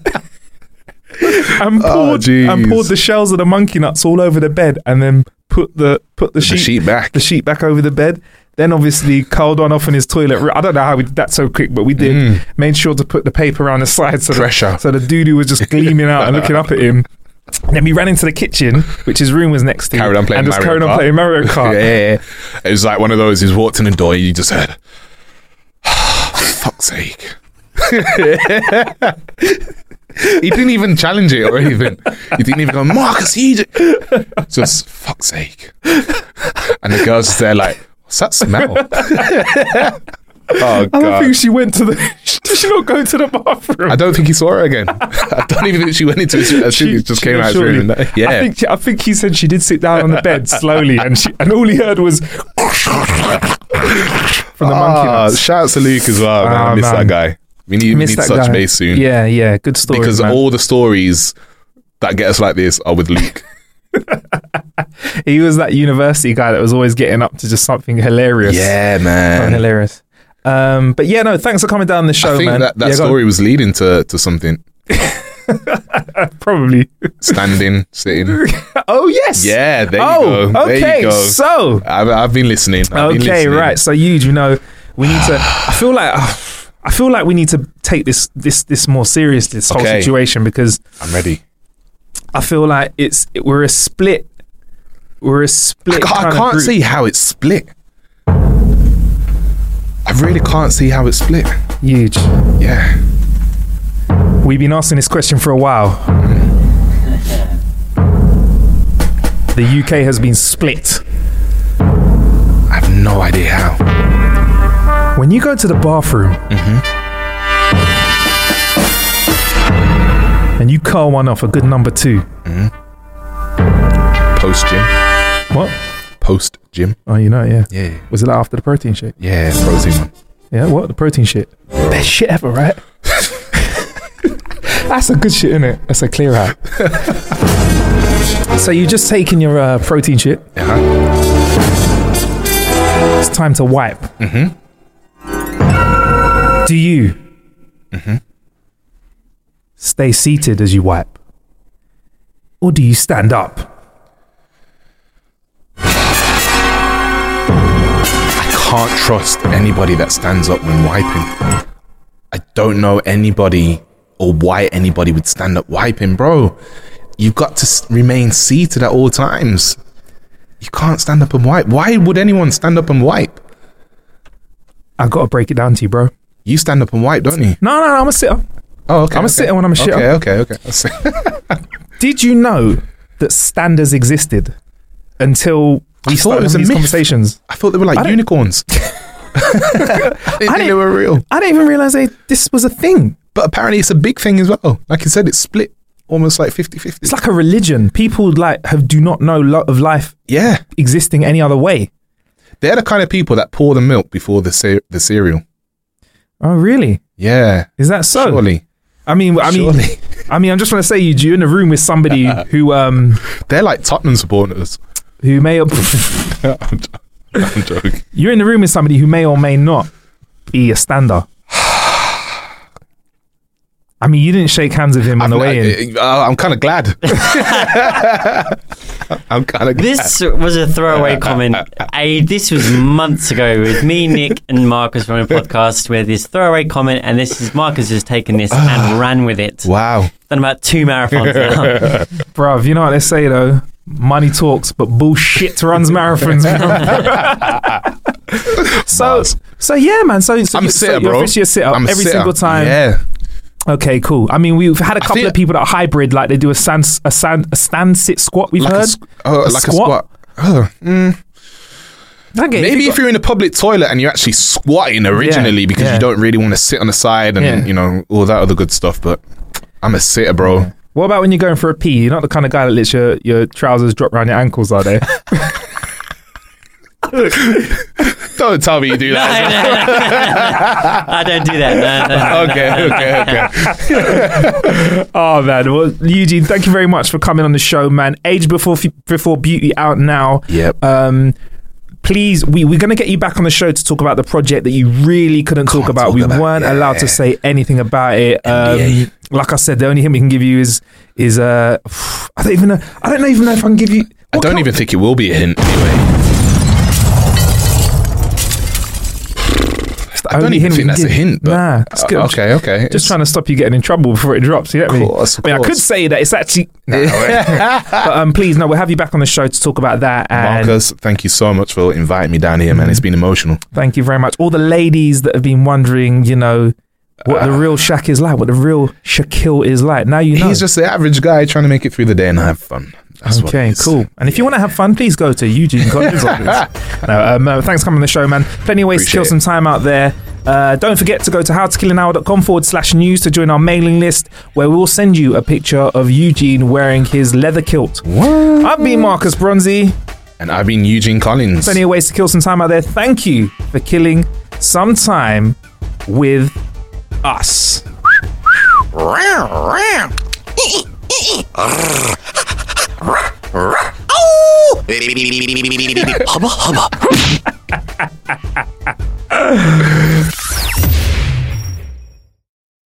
and Oh, poured jeez. and poured the shells of the monkey nuts all over the bed, and then put the put the, The sheet, sheet back. the sheet back over the bed. Then obviously curled on off in his toilet. I don't know how we did that so quick, but we did. Mm. Made sure to put the paper around the side so Pressure. the, so the doo-doo was just gleaming out and looking up at him. Then we ran into the kitchen, which his room was next to. Carried on playing and just Mario carried on Kart. playing Mario Kart. Yeah, yeah, yeah. It was like one of those. He walked in the door. You just heard, "Fuck's sake." He didn't even challenge it or anything. He didn't even go, Marcus, you ju-" just fuck's sake. And the girl's just there like, what's that smell? Oh I don't god. think she went to the. Did she not go to the bathroom? I don't think he saw her again. I don't even think she went into his room. I think it just she came was out his room. surely- And, yeah. I think, she, I think he said she did sit down on the bed slowly, and she and all he heard was from the monkey Ah, nuts. shout out to Luke as well. Man. Ah, I miss man. that guy. We need, we Missed need that such guy. base soon. Yeah, yeah, good story. Because man. all the stories that get us like this are with Luke. he was that university guy that was always getting up to just something hilarious. Yeah, Something man. hilarious. Um, but yeah, no, thanks for coming down the show, I think man. that, that Yeah, go on. story was leading to, to something. Probably. Standing, sitting. Oh yes. Yeah, there you oh, go. There okay. you go. So I've, I've been listening. I've been okay, listening. right. So huge. You know, we need to. I feel like uh, I feel like we need to take this this this more serious, this whole Okay. situation, because I'm ready. I feel like it's we're a split. We're a I, split. ca- I kind of can't group. see how it's split. I really can't see how it's split. Huge. Yeah. We've been asking this question for a while. The U K has been split. I have no idea how. When you go to the bathroom and you curl one off a good number two, Post gym. what? Post gym. Oh, you know, it, yeah. Yeah. Was it after the protein shake? Yeah, protein one. Yeah, what? The protein shit. Best shit ever, right? That's a good shit, isn't it? That's a clear out. So you just taken your uh, protein shit. Uh-huh. It's time to wipe. Mm-hmm. Do you stay seated as you wipe? Or do you stand up? I can't trust anybody that stands up when wiping. I don't know anybody or why anybody would stand up wiping, bro. You've got to s- remain seated at all times. You can't stand up and wipe. Why would anyone stand up and wipe? I gotta break it down to you, bro. You stand up and wipe, don't you? No, no, no, I'm a sitter. Oh, okay. I'm a okay. sitter when I'm a shitter. Okay, okay, okay. I see. Did you know that standers existed until we I thought started it was having a these myth. conversations? I thought they were I like don't- unicorns. I didn't think they didn't- were real. I didn't even realize they, this was a thing. But apparently it's a big thing as well. Like you said, it's split almost like fifty-fifty. It's like a religion. People like have do not know lot of life Yeah. existing any other way. They're the kind of people that pour the milk before the ce- the cereal. Oh, really? Yeah. Is that so? Surely. I mean, I mean, Surely. I mean, I'm just want to say, you you're in a room with somebody who um They're like Tottenham supporters. who may or, I'm, j- I'm joking. you're in the room with somebody who may or may not be a stander. I mean, you didn't shake hands with him on the I'm, way in. uh, I'm kind of glad. I'm kind of glad. This was a throwaway comment. I, this was months ago with me, Nick, and Marcus from a podcast where this throwaway comment, and this is Marcus has taken this and ran with it. Wow. Done about two marathons now. Bruv, you know what they say though? Money talks, but bullshit runs marathons. so, so yeah, man. So, so, I'm you, a sitter, so you're bro. officially a sit up I'm a every sitter. single time. Yeah. Okay, cool. I mean, we've had a couple think- of people that are hybrid, like they do a stand, a stand, a stand sit squat. We've Like, a, heard. squ- oh, A like squat? a squat. Oh, mm. Okay, Maybe you if you're in a public toilet and you're actually squatting originally Yeah, because yeah. you don't really want to sit on the side and, Yeah. you know, all that other good stuff. But I'm a sitter, bro. What about when you're going for a pee? You're not the kind of guy that lets your, your trousers drop around your ankles, are they? Don't tell me you do that. I don't do that. No, no, no. okay, okay, okay. Oh man, well, Eugene, thank you very much for coming on the show, man. Age Before Before Beauty out now. Yep. Um, please, we we're gonna get you back on the show to talk about the project that you really couldn't talk Can't about. talk we about- weren't yeah. allowed to say anything about it. Um, N D A. like I said, the only hint we can give you is is uh, I don't even know. I don't even know if I can give you. I what don't can- even think it will be a hint anyway. I don't only even hint we think can that's a give. hint. But, Nah, it's good. Uh, okay, okay. Just It's- trying to stop you getting in trouble before it drops. You get me? course, of I mean, I could course. say that it's actually. No, but um, please, no, we'll have you back on the show to talk about that. And Marcus, thank you so much for inviting me down here, man. It's been emotional. thank you very much. All the ladies that have been wondering, you know, what the real Shaq is like, what the real Shaquille is like. Now you know. He's just the average guy trying to make it through the day and have fun. That's what Okay, it is. cool. And if you want to have fun, please go to Eugene Collins office. No, um, uh, thanks for coming on the show, man. Plenty of ways to Appreciate kill some time out there. Uh, don't forget to go to howtokillanhour.com forward slash news to join our mailing list, where we'll send you a picture of Eugene wearing his leather kilt. What? I've been Marcus Bronzy. And I've been Eugene Collins. Plenty of ways to kill some time out there. Thank you for killing some time with us. Hubba hubba.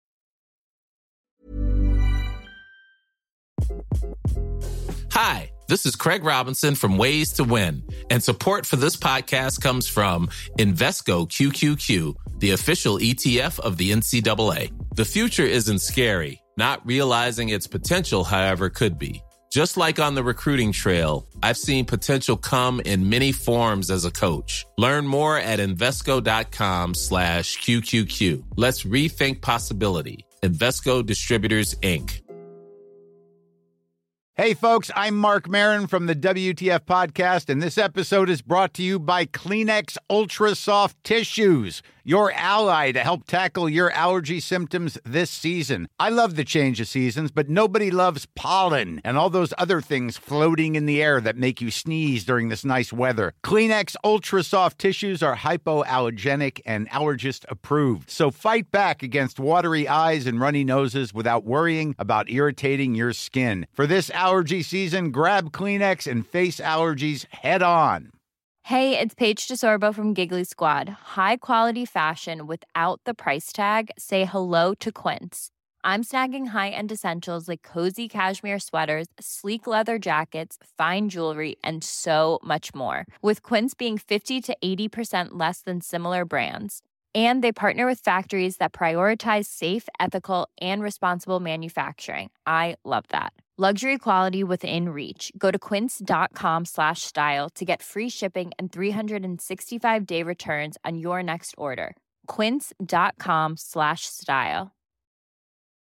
Hi, this This is Craig Robinson from Ways to Win, and support for this podcast comes from Invesco Q Q Q, the official E T F of the N C double A. The future isn't scary. Not realizing its potential, however, could be. Just like on the recruiting trail, I've seen potential come in many forms as a coach. Learn more at Invesco.com slash QQQ. Let's rethink possibility. Invesco Distributors, Incorporated. Hey folks, I'm Mark Maron from the W T F Podcast, and this episode is brought to you by Kleenex Ultra Soft Tissues, your ally to help tackle your allergy symptoms this season. I love the change of seasons, but nobody loves pollen and all those other things floating in the air that make you sneeze during this nice weather. Kleenex Ultra Soft Tissues are hypoallergenic and allergist approved, so fight back against watery eyes and runny noses without worrying about irritating your skin. For this allergy season, grab Kleenex and face allergies head on. Hey, it's Paige DeSorbo from Giggly Squad. High quality fashion without the price tag. Say hello to Quince. I'm snagging high-end essentials like cozy cashmere sweaters, sleek leather jackets, fine jewelry, and so much more. With Quince being fifty to eighty percent less than similar brands. And they partner with factories that prioritize safe, ethical, and responsible manufacturing. I love that. Luxury quality within reach. Go to quince.com slash style to get free shipping and three sixty-five day returns on your next order. Quince.com slash style.